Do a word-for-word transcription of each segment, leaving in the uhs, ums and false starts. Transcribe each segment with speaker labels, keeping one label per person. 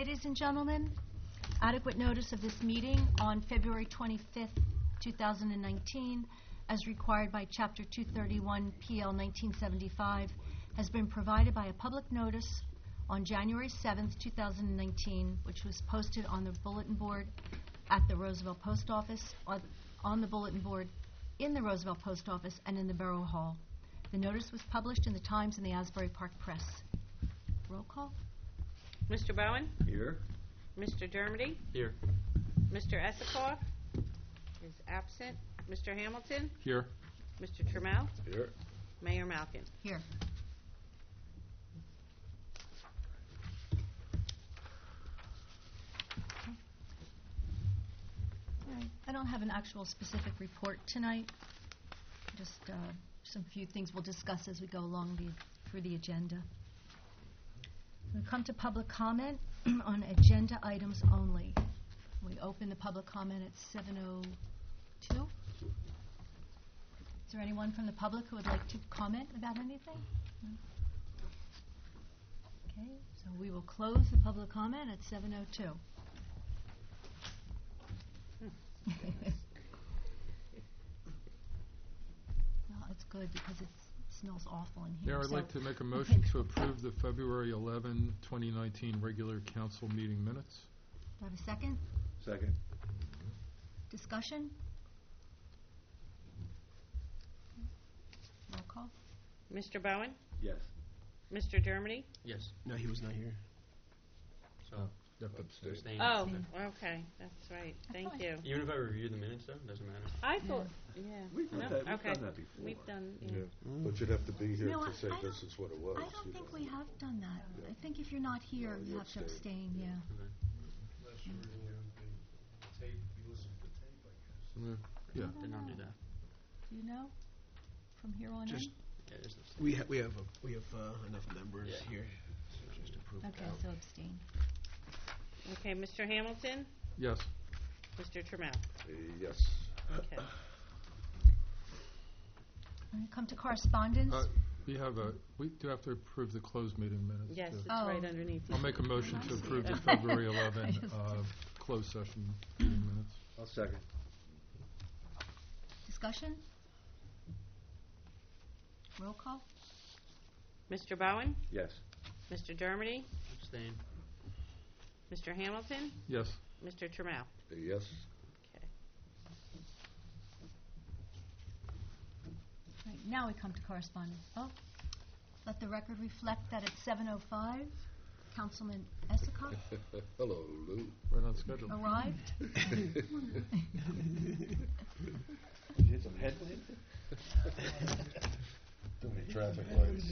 Speaker 1: ladies and gentlemen. Adequate notice of this meeting on February twenty-fifth, two thousand nineteen, as required by Chapter two thirty-one P L nineteen seventy-five, has been provided by a public notice on January seventh, two thousand nineteen, which was posted on the bulletin board at the Roosevelt Post Office, on, on the bulletin board in the Roosevelt Post Office, and in the Borough Hall. The notice was published in the Times and the Asbury Park Press. Roll call.
Speaker 2: Mister Bowen?
Speaker 3: Here.
Speaker 2: Mister Dermody?
Speaker 3: Here.
Speaker 2: Mister Esikoff is absent. Mister Hamilton?
Speaker 3: Here.
Speaker 2: Mister Trammell?
Speaker 3: Here.
Speaker 2: Mayor Malkin?
Speaker 1: Here. All right. I don't have an actual specific report tonight. Just uh, some few things we'll discuss as we go along the, through the agenda. We come to public comment on agenda items only. We open the public comment at seven oh two. Is there anyone from the public who would like to comment about anything? No? Okay, so we will close the public comment at seven oh two. Well, it's good because it's It smells awful in here.
Speaker 3: Yeah, I'd
Speaker 1: so
Speaker 3: like to make a motion to approve the February eleventh, twenty nineteen regular council meeting minutes.
Speaker 1: Do I have a second?
Speaker 3: Second.
Speaker 1: Discussion? Roll call.
Speaker 2: Mister Bowen?
Speaker 3: Yes.
Speaker 2: Mister Dermody?
Speaker 4: Yes. No, he was not here. So,
Speaker 3: You have to abstain.
Speaker 4: abstain.
Speaker 2: Oh,
Speaker 1: Abstain.
Speaker 2: okay, that's right. Thank
Speaker 1: fine.
Speaker 2: you.
Speaker 4: Even if I review the minutes, though, doesn't matter.
Speaker 2: I thought, yeah.
Speaker 5: We've
Speaker 2: No?
Speaker 5: done that, we've
Speaker 2: Okay.
Speaker 5: done that before.
Speaker 2: We've done, yeah.
Speaker 5: Yeah, but you'd have to be here
Speaker 1: No, I-
Speaker 5: to say
Speaker 1: I
Speaker 5: this
Speaker 1: don't-
Speaker 5: is what it was.
Speaker 1: I don't
Speaker 5: you
Speaker 1: think
Speaker 5: know.
Speaker 1: we have done that.
Speaker 5: Yeah.
Speaker 1: I think if you're not here,
Speaker 5: No,
Speaker 1: you
Speaker 5: you
Speaker 1: have to abstain,
Speaker 5: abstain.
Speaker 1: yeah.
Speaker 4: Okay.
Speaker 6: Unless you're reviewing the tape, you listen to the tape, I guess.
Speaker 3: Mm, Yeah.
Speaker 1: I
Speaker 4: Did
Speaker 1: don't
Speaker 4: not do
Speaker 1: know.
Speaker 4: that.
Speaker 1: Do you know? From here on
Speaker 7: Just-
Speaker 1: in?
Speaker 4: Yeah, just abstain.
Speaker 7: We ha- we have a, we have uh, enough members
Speaker 4: Yeah.
Speaker 7: here, so just approve it.
Speaker 1: Okay, so abstain.
Speaker 2: Okay, Mister Hamilton?
Speaker 3: Yes.
Speaker 2: Mister Trammell?
Speaker 5: Uh, Yes.
Speaker 2: Okay.
Speaker 1: When you come to correspondence,
Speaker 3: Uh, We have a, we do have to approve the closed meeting minutes.
Speaker 2: Yes,
Speaker 3: too.
Speaker 2: it's
Speaker 1: Oh.
Speaker 2: right underneath.
Speaker 3: I'll make a motion
Speaker 1: I
Speaker 3: to
Speaker 1: see
Speaker 3: approve
Speaker 1: it.
Speaker 3: the February
Speaker 1: I
Speaker 3: eleventh
Speaker 1: just-
Speaker 3: uh, closed session meeting minutes.
Speaker 5: I'll second.
Speaker 1: discussion? Roll call?
Speaker 2: Mister Bowen?
Speaker 5: Yes.
Speaker 2: Mister Dermody?
Speaker 4: Abstain.
Speaker 2: Mister Hamilton?
Speaker 3: Yes.
Speaker 2: Mister Trammell?
Speaker 5: Uh, Yes.
Speaker 2: Okay.
Speaker 1: Right, now we come to correspondence. Oh, let the record reflect that at seven oh five, Councilman Esikoff
Speaker 5: Hello, Lou.
Speaker 3: Right on schedule.
Speaker 1: arrived.
Speaker 5: You hit some headwind?
Speaker 6: Too many traffic lights.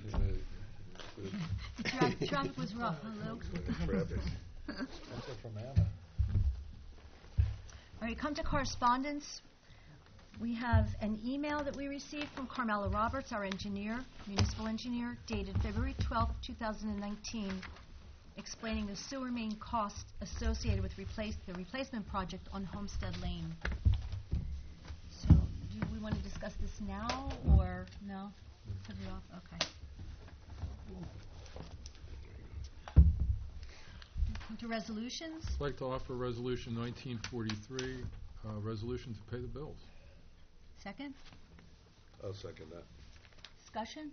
Speaker 1: The tra- traffic was rough, huh, Lou?
Speaker 5: Traffic.
Speaker 6: That's it from Anna.
Speaker 1: All right, come to correspondence. We have an email that we received from Carmela Roberts, our engineer, municipal engineer, dated February twelfth, two thousand nineteen, explaining the sewer main cost associated with replace, the replacement project on Homestead Lane. So, do we want to discuss this now, or no? Put it off? Okay. Come to resolutions.
Speaker 3: I'd like to offer Resolution nineteen forty-three, uh, resolution to pay the bills.
Speaker 1: Second.
Speaker 5: I'll second that.
Speaker 1: Discussion.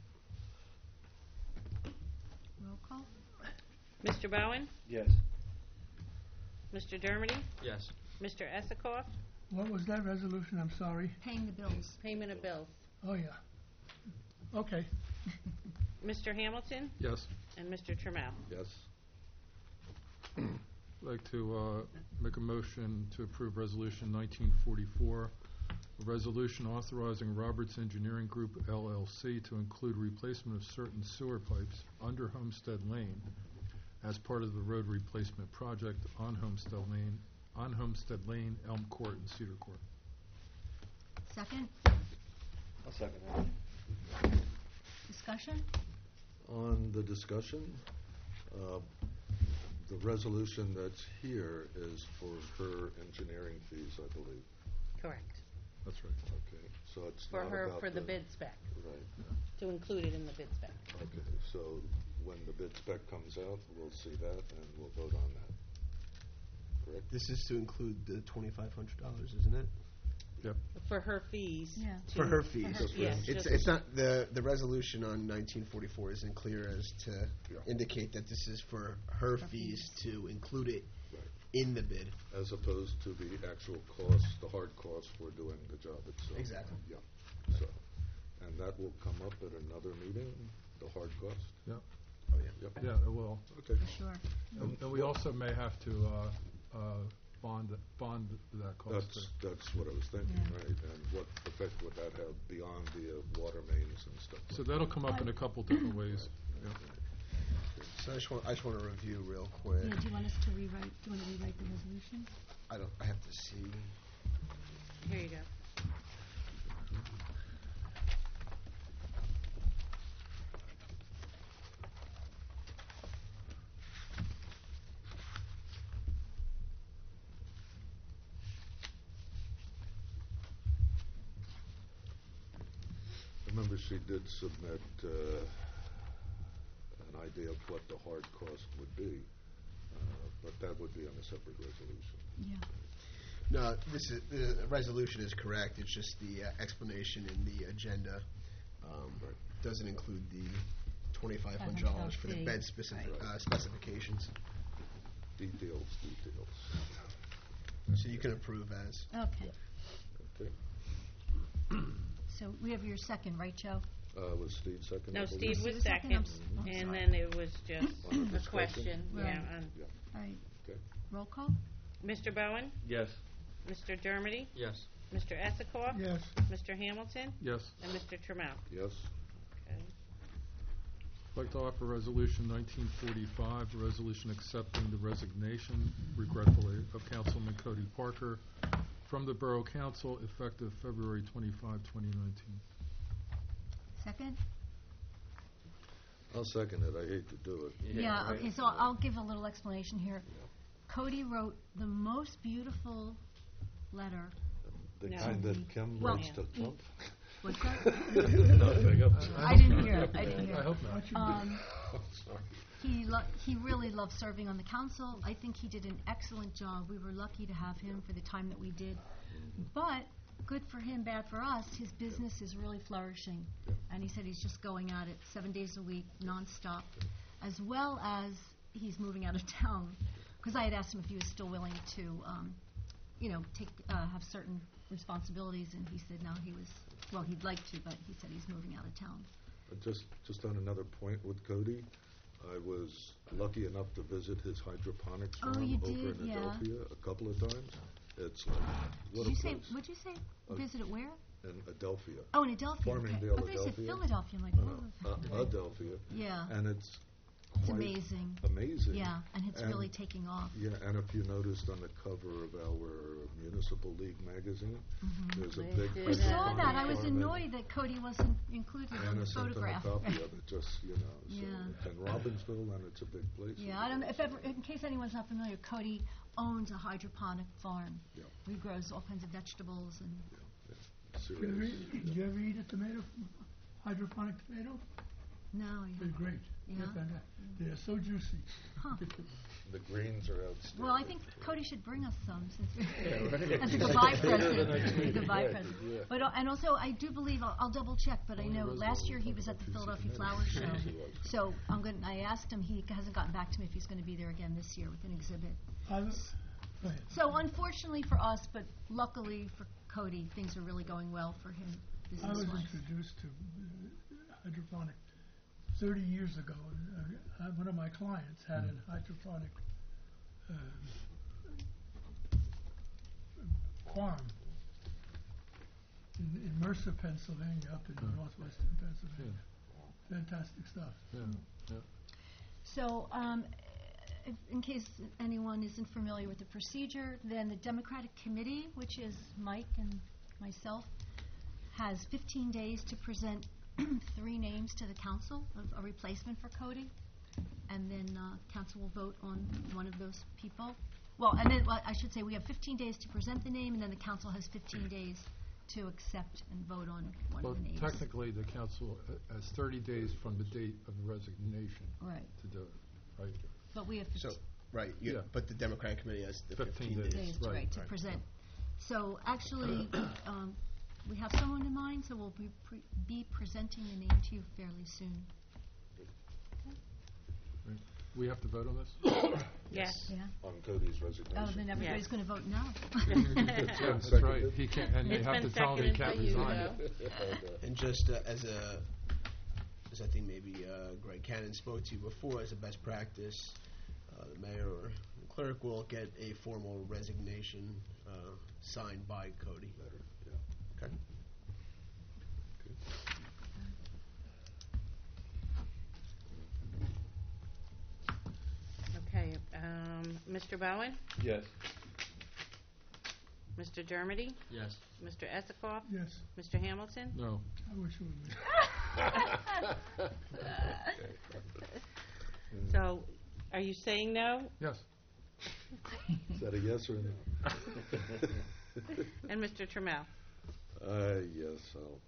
Speaker 1: Roll call.
Speaker 2: Mister Bowen?
Speaker 5: Yes.
Speaker 2: Mister Dermody?
Speaker 4: Yes.
Speaker 2: Mister Esikoff?
Speaker 8: What was that resolution? I'm sorry.
Speaker 1: Paying the bills.
Speaker 2: Payment of bills.
Speaker 8: Oh, yeah. Okay.
Speaker 2: Mister Hamilton?
Speaker 3: Yes.
Speaker 2: And Mister Trammell?
Speaker 5: Yes.
Speaker 3: I'd like to uh, make a motion to approve Resolution nineteen forty-four, a resolution authorizing Roberts Engineering Group, L L C, to include replacement of certain sewer pipes under Homestead Lane as part of the road replacement project on Homestead Lane, on Homestead Lane, Elm Court, and Cedar Court.
Speaker 1: Second.
Speaker 5: I'll second that.
Speaker 1: Discussion.
Speaker 5: On the discussion, uh, the resolution that's here is for her engineering fees, I believe.
Speaker 2: Correct.
Speaker 3: That's right.
Speaker 5: Okay, so it's
Speaker 2: For
Speaker 5: not
Speaker 2: her,
Speaker 5: about
Speaker 2: for the bid spec,
Speaker 5: Right,
Speaker 2: to include it in the bid spec.
Speaker 5: okay, so when the bid spec comes out, we'll see that and we'll vote on that. Correct?
Speaker 7: This is to include the twenty-five hundred dollars, isn't it?
Speaker 3: Yep.
Speaker 2: For her fees.
Speaker 1: Yeah.
Speaker 2: to-
Speaker 7: For her fees.
Speaker 5: Just for
Speaker 2: Yes,
Speaker 5: her.
Speaker 7: It's,
Speaker 2: just-
Speaker 7: it's not, the, the resolution on nineteen forty-four isn't clear as to
Speaker 5: Yeah.
Speaker 7: indicate that this is for her
Speaker 1: Her
Speaker 7: fees to include it
Speaker 5: Right.
Speaker 7: in the bid.
Speaker 5: As opposed to the actual cost, the hard cost for doing the job itself.
Speaker 7: Exactly.
Speaker 5: Yeah, so, and that will come up at another meeting, the hard cost?
Speaker 3: Yep.
Speaker 7: Oh, yeah.
Speaker 5: Yep.
Speaker 3: Yeah, it will.
Speaker 5: Okay.
Speaker 1: Sure.
Speaker 3: And and we also may have to uh, uh, bond, bond that cost.
Speaker 5: That's,
Speaker 3: too.
Speaker 5: that's what I was thinking,
Speaker 1: Yeah.
Speaker 5: right? And what effect would that have beyond the uh, water mains and stuff?
Speaker 3: So that'll come up in a couple different ways. Yeah.
Speaker 7: So I just want, I just want to review real quick.
Speaker 1: Yeah, do you want us to rewrite, do you want to rewrite the resolution?
Speaker 7: I don't, I have to see.
Speaker 2: Here you go.
Speaker 5: I remember she did submit uh, an idea of what the hard cost would be, uh, but that would be on a separate resolution.
Speaker 1: Yeah.
Speaker 7: No, this is, the resolution is correct, it's just the uh, explanation in the agenda um,
Speaker 5: Right.
Speaker 7: doesn't include the twenty-five hundred dollars for the
Speaker 1: fee.
Speaker 7: bed specific,
Speaker 5: Right.
Speaker 7: uh, specifications.
Speaker 5: Details, details.
Speaker 7: So you can approve as.
Speaker 1: Okay.
Speaker 5: Okay.
Speaker 1: So we have your second, right, Joe?
Speaker 5: Uh, Was Steve second? I
Speaker 2: No,
Speaker 5: believe?
Speaker 2: Steve was
Speaker 1: Was second? I'm
Speaker 2: second,
Speaker 1: s- oh,
Speaker 2: and
Speaker 1: sorry.
Speaker 2: then it was just
Speaker 5: On the
Speaker 2: a
Speaker 5: discussion?
Speaker 2: question,
Speaker 1: Right.
Speaker 2: yeah, on
Speaker 1: All right.
Speaker 5: Okay.
Speaker 1: Roll call?
Speaker 2: Mister Bowen,
Speaker 4: Yes.
Speaker 2: Mister Dermody,
Speaker 4: Yes.
Speaker 2: Mister Esikoff,
Speaker 8: Yes.
Speaker 2: Mister Hamilton,
Speaker 3: Yes.
Speaker 2: and Mister Trammell.
Speaker 5: Yes?
Speaker 2: Okay.
Speaker 3: I'd like to offer Resolution nineteen forty-five, a resolution accepting the resignation, regretfully, of Councilman Cody Parker from the Borough Council effective February twenty-fifth, twenty nineteen.
Speaker 1: Second?
Speaker 5: I'll second it. I hate to do it.
Speaker 1: Yeah,
Speaker 4: right.
Speaker 1: okay, so I'll give a little explanation here. Cody wrote the most beautiful letter.
Speaker 5: The
Speaker 2: No.
Speaker 5: kind that Kim
Speaker 1: Well,
Speaker 5: writes to
Speaker 1: yeah.
Speaker 5: Trump?
Speaker 1: What's that?
Speaker 3: I
Speaker 1: I didn't hear it, I didn't hear
Speaker 3: I
Speaker 1: it.
Speaker 3: hope not.
Speaker 1: Um,
Speaker 5: Oh, sorry.
Speaker 1: he lo- he really loved serving on the council. I think he did an excellent job. We were lucky to have him for the time that we did. But good for him, bad for us. His business is really flourishing.
Speaker 5: Yeah.
Speaker 1: And he said he's just going at it seven days a week, nonstop, as well as he's moving out of town. Because I had asked him if he was still willing to, um, you know, take uh, have certain responsibilities, and he said no, he was, well, he'd like to, but he said he's moving out of town.
Speaker 5: Uh, Just, just on another point with Cody, I was lucky enough to visit his hydroponics
Speaker 1: Oh,
Speaker 5: farm
Speaker 1: you
Speaker 5: over
Speaker 1: did,
Speaker 5: in
Speaker 1: yeah.
Speaker 5: Adelphia a couple of times. It's like, what
Speaker 1: Did
Speaker 5: a
Speaker 1: you say,
Speaker 5: place.
Speaker 1: what'd you say,
Speaker 5: Uh,
Speaker 1: visit it where?
Speaker 5: In Adelphia.
Speaker 1: Oh, in Adelphia, okay.
Speaker 5: Farmingdale,
Speaker 1: I thought you said
Speaker 5: Adelphia.
Speaker 1: Philadelphia, I'm like,
Speaker 5: No,
Speaker 1: oh.
Speaker 5: no, uh, Adelphia.
Speaker 1: Yeah,
Speaker 5: And it's
Speaker 1: it's
Speaker 5: quite
Speaker 1: amazing.
Speaker 5: amazing.
Speaker 1: Yeah, and it's
Speaker 5: And-
Speaker 1: really taking off.
Speaker 5: Yeah, and if you noticed on the cover of our Municipal League magazine, there's a
Speaker 2: They
Speaker 5: big
Speaker 2: did
Speaker 1: We
Speaker 2: that.
Speaker 1: saw that, I was
Speaker 5: farm and
Speaker 1: annoyed that Cody wasn't included in
Speaker 5: Anna
Speaker 1: the
Speaker 5: sent them a
Speaker 1: photograph.
Speaker 5: copy of it, just, you know, so
Speaker 1: Yeah.
Speaker 5: it's in Robbinsville, and it's a big place.
Speaker 1: Yeah, I don't know, if ever, in case anyone's not familiar, Cody owns a hydroponic farm.
Speaker 5: Yeah.
Speaker 1: He grows all kinds of vegetables and,
Speaker 8: Did you ever
Speaker 5: Serious.
Speaker 8: eat- did you ever eat a tomato, hydroponic tomato?
Speaker 1: no,
Speaker 8: They're
Speaker 1: yeah.
Speaker 8: great.
Speaker 1: Yeah?
Speaker 8: They're fantastic. They're so juicy.
Speaker 5: Uh,
Speaker 1: Huh.
Speaker 5: The greens are outstanding.
Speaker 1: Well, I think Cody should bring us some since, as a goodbye present. A goodbye present. But, uh, and also, I do believe, I'll, I'll double check, but I know last year he was at the Philadelphia Flower Show. So I'm going, I asked him, he hasn't gotten back to me if he's going to be there again this year with an exhibit.
Speaker 8: I was, go ahead.
Speaker 1: So unfortunately for us, but luckily for Cody, things are really going well for him
Speaker 8: I was
Speaker 1: business-wise.
Speaker 8: introduced to uh, hydroponic thirty years ago. Uh, uh, one of my clients had a hydroponic uh, farm in, in Mercer, Pennsylvania, up in
Speaker 3: Yeah.
Speaker 8: northwestern Pennsylvania. Fantastic stuff.
Speaker 3: Yeah, yeah.
Speaker 1: So, um, if, in case anyone isn't familiar with the procedure, then the Democratic Committee, which is Mike and myself, has fifteen days to present three names to the council of a replacement for Cody, and then uh, council will vote on one of those people. Well, and then well, I should say we have fifteen days to present the name, and then the council has fifteen days to accept and vote on one
Speaker 3: Well,
Speaker 1: of the names.
Speaker 3: technically, the council uh, has thirty days from the date of the resignation
Speaker 1: Right,
Speaker 3: to do it, right?
Speaker 1: but we have
Speaker 7: So, right, yeah,
Speaker 3: Yeah.
Speaker 7: but the Democratic Committee has the
Speaker 3: Fifteen
Speaker 7: fifteen
Speaker 3: days.
Speaker 7: days.
Speaker 1: days,
Speaker 3: right.
Speaker 1: right, to
Speaker 7: Right.
Speaker 1: present. So actually, um, we have someone in mind, so we'll be pre- be presenting the name to you fairly soon.
Speaker 3: We have to vote on this?
Speaker 2: Yes.
Speaker 1: Yeah?
Speaker 5: On Cody's resignation.
Speaker 1: Oh, then everybody's
Speaker 2: Yes.
Speaker 1: going to vote no.
Speaker 3: Yeah, that's right. He can't, and they
Speaker 2: It's
Speaker 3: have to
Speaker 2: been
Speaker 3: tell him he
Speaker 2: seconded
Speaker 3: can't
Speaker 2: by you,
Speaker 3: resign.
Speaker 2: though.
Speaker 7: And just uh, as a, as I think maybe uh, Greg Cannon spoke to you before, as a best practice, uh, the mayor or the clerk will get a formal resignation uh, signed by Cody.
Speaker 5: Letter, yeah.
Speaker 7: Okay.
Speaker 2: Okay, um, Mister Bowen?
Speaker 3: Yes.
Speaker 2: Mister Dermody?
Speaker 4: Yes.
Speaker 2: Mister Esikoff?
Speaker 8: Yes,
Speaker 2: Mister Hamilton?
Speaker 3: No.
Speaker 8: I wish it would be.
Speaker 2: So, are you saying no?
Speaker 3: Yes.
Speaker 5: Is that a yes or a no?
Speaker 2: And Mister Trammell?
Speaker 5: Uh, yes, I'll,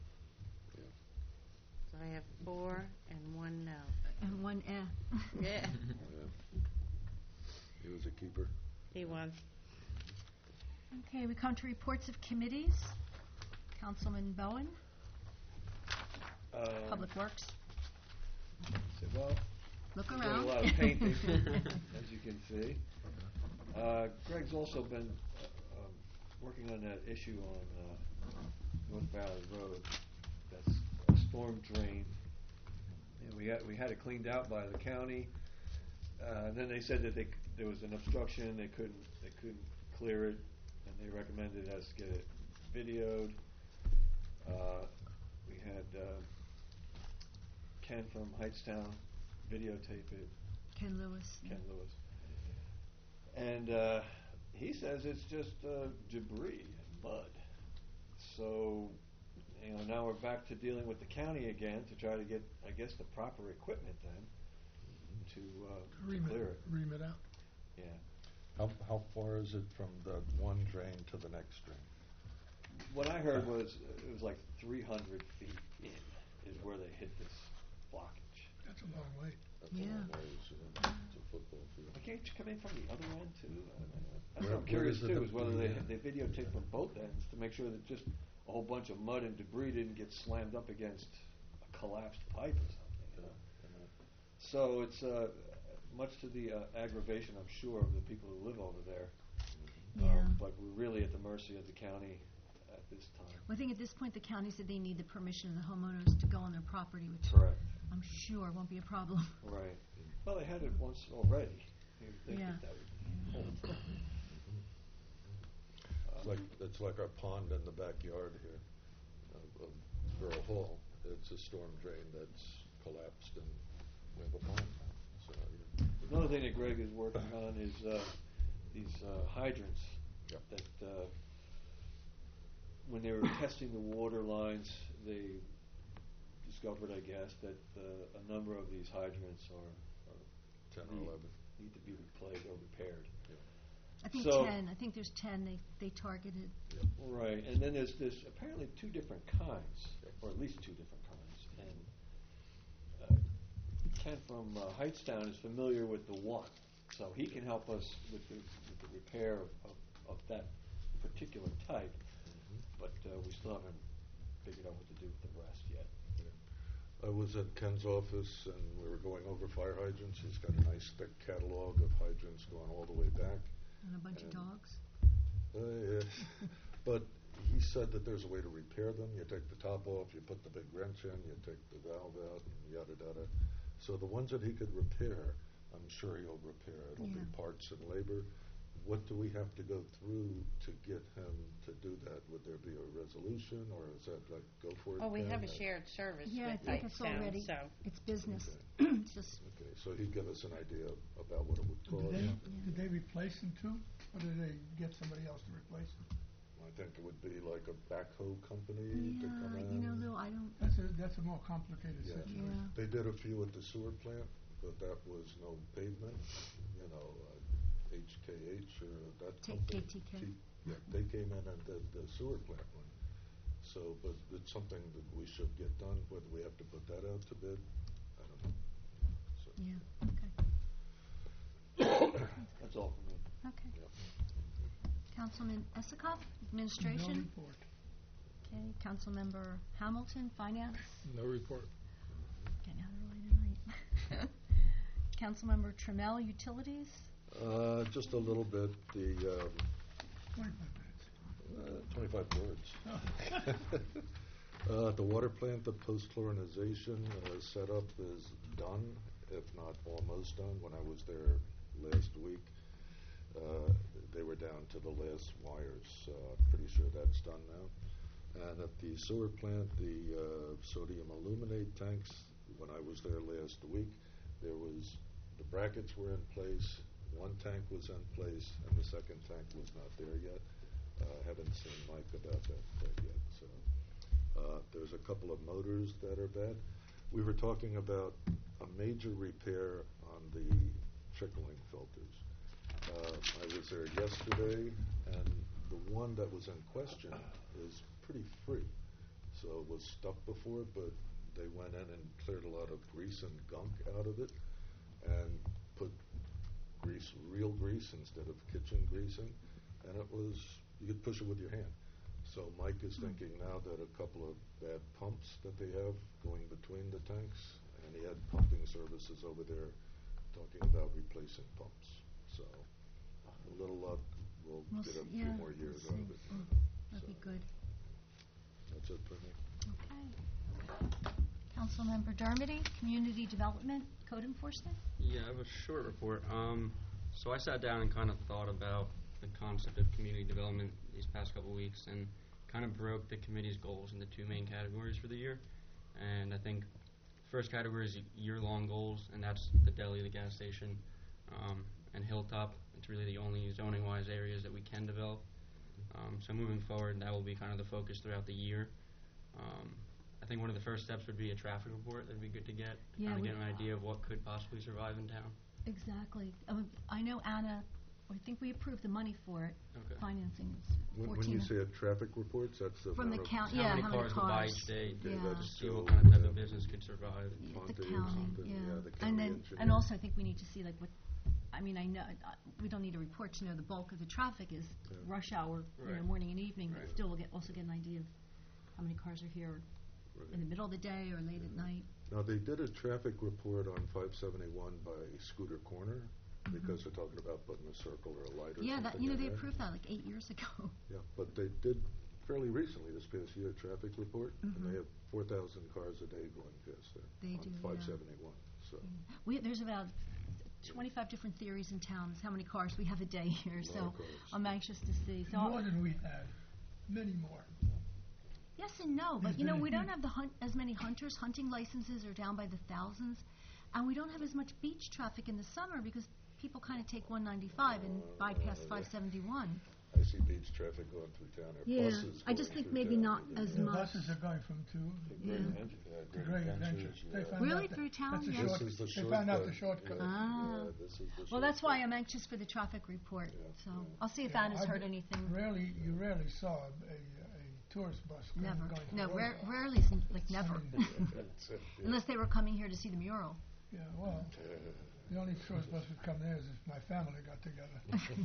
Speaker 2: So I have four and one no.
Speaker 1: And one eh.
Speaker 2: Yeah.
Speaker 5: yeah. He was a keeper.
Speaker 2: He was.
Speaker 1: Okay, we come to reports of committees. Councilman Bowen,
Speaker 9: Um,
Speaker 1: Public Works.
Speaker 9: so, Well,
Speaker 1: Look
Speaker 9: we've done
Speaker 1: around.
Speaker 9: a lot of painting, as you can see. Uh, Greg's also been uh, um, working on that issue on uh, North Valley Road. That's a storm drain. And we had, we had it cleaned out by the county. Uh, and then they said that they, c- there was an obstruction, they couldn't, they couldn't clear it, and they recommended us get it videoed. Uh, we had uh, Ken from Hightstown videotape it,
Speaker 1: Ken Lewis.
Speaker 9: Ken Lewis. And uh, he says it's just uh, debris and mud. So, you know, now we're back to dealing with the county again to try to get, I guess, the proper equipment then to, uh, to
Speaker 8: Ream
Speaker 9: clear
Speaker 8: it,
Speaker 9: it.
Speaker 8: ream it out.
Speaker 9: Yeah.
Speaker 5: How, how far is it from the one drain to the next drain?
Speaker 9: What I heard was uh, it was like three hundred feet in is where they hit this blockage.
Speaker 8: That's a long way.
Speaker 5: That's a
Speaker 1: Yeah.
Speaker 5: long ways, yeah. It's a football field.
Speaker 9: But can't you come in from the other end too? I don't know. That's
Speaker 5: Where-
Speaker 9: what I'm
Speaker 5: where
Speaker 9: curious
Speaker 5: is it
Speaker 9: too,
Speaker 5: up
Speaker 9: is whether
Speaker 5: the,
Speaker 9: they
Speaker 5: uh,
Speaker 9: they videotape from both ends to make sure that just a whole bunch of mud and debris didn't get slammed up against a collapsed pipe or something. You know? So it's uh, much to the uh, aggravation, I'm sure, of the people who live over there.
Speaker 1: Yeah.
Speaker 9: Um, but we're really at the mercy of the county at this time.
Speaker 1: Well, I think at this point, the county said they need the permission of the homeowners to go on their property, which
Speaker 9: Correct.
Speaker 1: I'm sure won't be a problem.
Speaker 9: Right. Well, they had it once already. You'd think
Speaker 1: Yeah.
Speaker 9: that that would hold.
Speaker 5: It's like, it's like our pond in the backyard here of, of Borough Hall. It's a storm drain that's collapsed and we have a pond now. So, yeah.
Speaker 9: Another thing that Greg is working on is uh, these uh, hydrants
Speaker 5: Yep.
Speaker 9: that uh, when they were testing the water lines, they discovered, I guess, that uh, a number of these hydrants are, are
Speaker 5: ten or
Speaker 9: need,
Speaker 5: eleven.
Speaker 9: need to be replaced or repaired.
Speaker 1: I think
Speaker 9: So-
Speaker 1: ten. I think there's ten they, they targeted.
Speaker 9: Right, and then there's there's apparently two different kinds, or at least two different kinds. And uh, Ken from uh, Hightstown is familiar with the one, so he can help us with the, with the repair of, of, of that particular type. But uh, we still haven't figured out what to do with the rest yet.
Speaker 5: I was at Ken's office and we were going over fire hydrants. He's got a nice thick catalog of hydrants going all the way back.
Speaker 1: And a bunch of
Speaker 5: And-
Speaker 1: dogs.
Speaker 5: Uh, yeah. But he said that there's a way to repair them. You take the top off, you put the big wrench in, you take the valve out, and yada yada. So the ones that he could repair, I'm sure he'll repair. It'll be
Speaker 1: Yeah.
Speaker 5: parts and labor. What do we have to go through to get him to do that? Would there be a resolution, or is that like go for it?
Speaker 2: Well, we
Speaker 5: Ken?
Speaker 2: have a
Speaker 5: Uh,
Speaker 2: shared service
Speaker 1: Yeah, I
Speaker 2: with
Speaker 1: think it's
Speaker 2: Hightstown,
Speaker 1: already,
Speaker 2: so.
Speaker 1: it's business.
Speaker 5: Okay.
Speaker 1: It's just,
Speaker 5: Okay, so he'd give us an idea about what it would
Speaker 8: Did
Speaker 5: cost.
Speaker 8: they,
Speaker 1: Yeah.
Speaker 8: did they replace them too, or did they get somebody else to replace them?
Speaker 5: I think it would be like a backhoe company to come
Speaker 1: yeah,
Speaker 5: in.
Speaker 1: you know, Lou, I don't,
Speaker 8: That's a, that's a more complicated
Speaker 5: Yeah.
Speaker 8: situation.
Speaker 1: yeah.
Speaker 5: They did a few at the sewer plant, but that was no pavement, you know, uh, H K H or that
Speaker 1: T-
Speaker 5: company.
Speaker 1: K T K.
Speaker 5: T- Yeah, they came in and did the sewer plant one. So, but it's something that we should get done. Whether we have to put that out to bid, I don't know. So,
Speaker 1: Yeah, okay,
Speaker 9: That's all for me.
Speaker 1: okay.
Speaker 5: yeah.
Speaker 1: Councilman Esikoff,
Speaker 8: No
Speaker 1: Administration.
Speaker 8: report.
Speaker 1: Okay, Councilmember Hamilton, Finance.
Speaker 3: No report.
Speaker 1: Getting out early tonight. Councilmember Trammell, Utilities.
Speaker 5: Uh, just a little bit. The um,
Speaker 8: Twenty-five minutes.
Speaker 5: uh, twenty-five words. uh, the water plant, the post-chlorinization uh, setup is done, if not almost done. When I was there last week, uh, they were down to the last wires. So I'm pretty sure that's done now. And at the sewer plant, the uh, sodium aluminate tanks, when I was there last week, there was, the brackets were in place, one tank was in place, and the second tank was not there yet. Uh, I haven't seen Mike about that, that yet. So uh, there's a couple of motors that are bad. We were talking about a major repair on the trickling filters. Uh, I was there yesterday, and the one that was in question is pretty free. So it was stuck before, but they went in and cleared a lot of grease and gunk out of it and put grease, real grease instead of kitchen greasing. And it was, you could push it with your hand. So Mike is thinking now that a couple of bad pumps that they have going between the tanks, and he had pumping services over there talking about replacing pumps. So a little luck, we'll,
Speaker 1: We'll
Speaker 5: get a
Speaker 1: see,
Speaker 5: few
Speaker 1: yeah,
Speaker 5: more years
Speaker 1: we'll
Speaker 5: out of
Speaker 1: see.
Speaker 5: it.
Speaker 1: Mm, That'd
Speaker 5: So
Speaker 1: be good.
Speaker 5: That's it for me.
Speaker 1: Okay. Councilmember Dermody, Community Development, Code Enforcement.
Speaker 4: Yeah, I have a short report. Um, so I sat down and kind of thought about the concept of community development these past couple weeks and kind of broke the committee's goals into two main categories for the year. And I think first category is year-long goals, and that's the deli, the gas station, um, and Hilltop. It's really the only zoning-wise areas that we can develop. Um, so moving forward, that will be kind of the focus throughout the year. Um, I think one of the first steps would be a traffic report. That'd be good to get, to
Speaker 1: Yeah,
Speaker 4: kind of
Speaker 1: we-
Speaker 4: get an idea of what could possibly survive in town.
Speaker 1: Exactly. Um, I know Anna, I think we approved the money for it.
Speaker 4: Okay.
Speaker 1: Financing is
Speaker 5: When, when
Speaker 1: fourteen.
Speaker 5: you say a traffic reports, that's the
Speaker 1: From the
Speaker 5: amount of
Speaker 1: count,
Speaker 4: How
Speaker 1: yeah,
Speaker 4: many
Speaker 1: how many
Speaker 4: cars go by
Speaker 1: cars.
Speaker 4: each day,
Speaker 5: Okay,
Speaker 1: Yeah.
Speaker 5: that's
Speaker 4: to see what
Speaker 5: still-
Speaker 4: kind of type of business could survive.
Speaker 1: Yeah,
Speaker 5: Ponte
Speaker 1: the
Speaker 5: or
Speaker 1: counting,
Speaker 5: something,
Speaker 1: yeah.
Speaker 5: yeah, the
Speaker 1: And
Speaker 5: county
Speaker 1: then,
Speaker 5: engineer.
Speaker 1: and also I think we need to see like what, I mean, I know, uh, we don't need a report to know the bulk of the traffic is
Speaker 5: Yeah.
Speaker 1: rush hour, you know,
Speaker 4: Right.
Speaker 1: morning and evening, but
Speaker 4: Right.
Speaker 1: still we'll get, also get an idea of how many cars are here
Speaker 5: Right.
Speaker 1: in the middle of the day or late at night.
Speaker 5: Now, they did a traffic report on five seventy-one by Scooter Corner, because they're talking about putting a circle or a light or
Speaker 1: Mm-hmm. Yeah,
Speaker 5: something
Speaker 1: that, you know,
Speaker 5: in
Speaker 1: they
Speaker 5: there.
Speaker 1: approved that like eight years ago.
Speaker 5: Yeah, but they did fairly recently, this past year, traffic report, and
Speaker 1: Mhm.
Speaker 5: they have four thousand cars a day going past there.
Speaker 1: They do, yeah.
Speaker 5: On five seventy-one, so.
Speaker 1: We, there's about twenty-five different theories in town, is how many cars we have a day here,
Speaker 5: Lot
Speaker 1: so
Speaker 5: of cars.
Speaker 1: I'm anxious to see. So,
Speaker 8: More
Speaker 1: I'll-
Speaker 8: than we had, many more.
Speaker 1: yes and no, but
Speaker 8: There's
Speaker 1: you know,
Speaker 8: been a
Speaker 1: we don't
Speaker 8: huge-
Speaker 1: have the hunt, as many hunters. Hunting licenses are down by the thousands, and we don't have as much beach traffic in the summer because people kind of take one ninety-five and bypass
Speaker 5: Uh,
Speaker 1: five seventy-one.
Speaker 5: I see beach traffic going through town, or
Speaker 1: Yeah,
Speaker 5: buses
Speaker 1: I just
Speaker 5: going
Speaker 1: think
Speaker 5: through
Speaker 1: maybe
Speaker 5: town.
Speaker 1: not
Speaker 5: Yeah.
Speaker 1: as
Speaker 8: The
Speaker 1: much.
Speaker 8: buses are going from two
Speaker 1: Yeah.
Speaker 8: to Great Adventures. They found
Speaker 1: Really?
Speaker 8: out that-
Speaker 1: Through town?
Speaker 8: That's a
Speaker 1: Yeah.
Speaker 8: short,
Speaker 5: This is the
Speaker 8: they found out the
Speaker 5: shortcut.
Speaker 8: shortcut.
Speaker 5: Yeah,
Speaker 1: Ah.
Speaker 5: yeah, this is the
Speaker 1: Well, that's why
Speaker 5: shortcut.
Speaker 1: I'm anxious for the traffic report.
Speaker 5: Yeah,
Speaker 1: So
Speaker 5: yeah.
Speaker 1: I'll see if
Speaker 8: Yeah,
Speaker 1: Anna's
Speaker 8: I
Speaker 1: heard
Speaker 8: d-
Speaker 1: anything.
Speaker 8: Rarely, you rarely saw a, a tourist bus going,
Speaker 1: Never.
Speaker 8: going to
Speaker 1: No, rare,
Speaker 8: Roseville.
Speaker 1: rarely, is n- like never.
Speaker 5: That's it, yeah.
Speaker 1: Unless they were coming here to see the mural.
Speaker 8: Yeah, well, the only tourist bus would come there is if my family got together.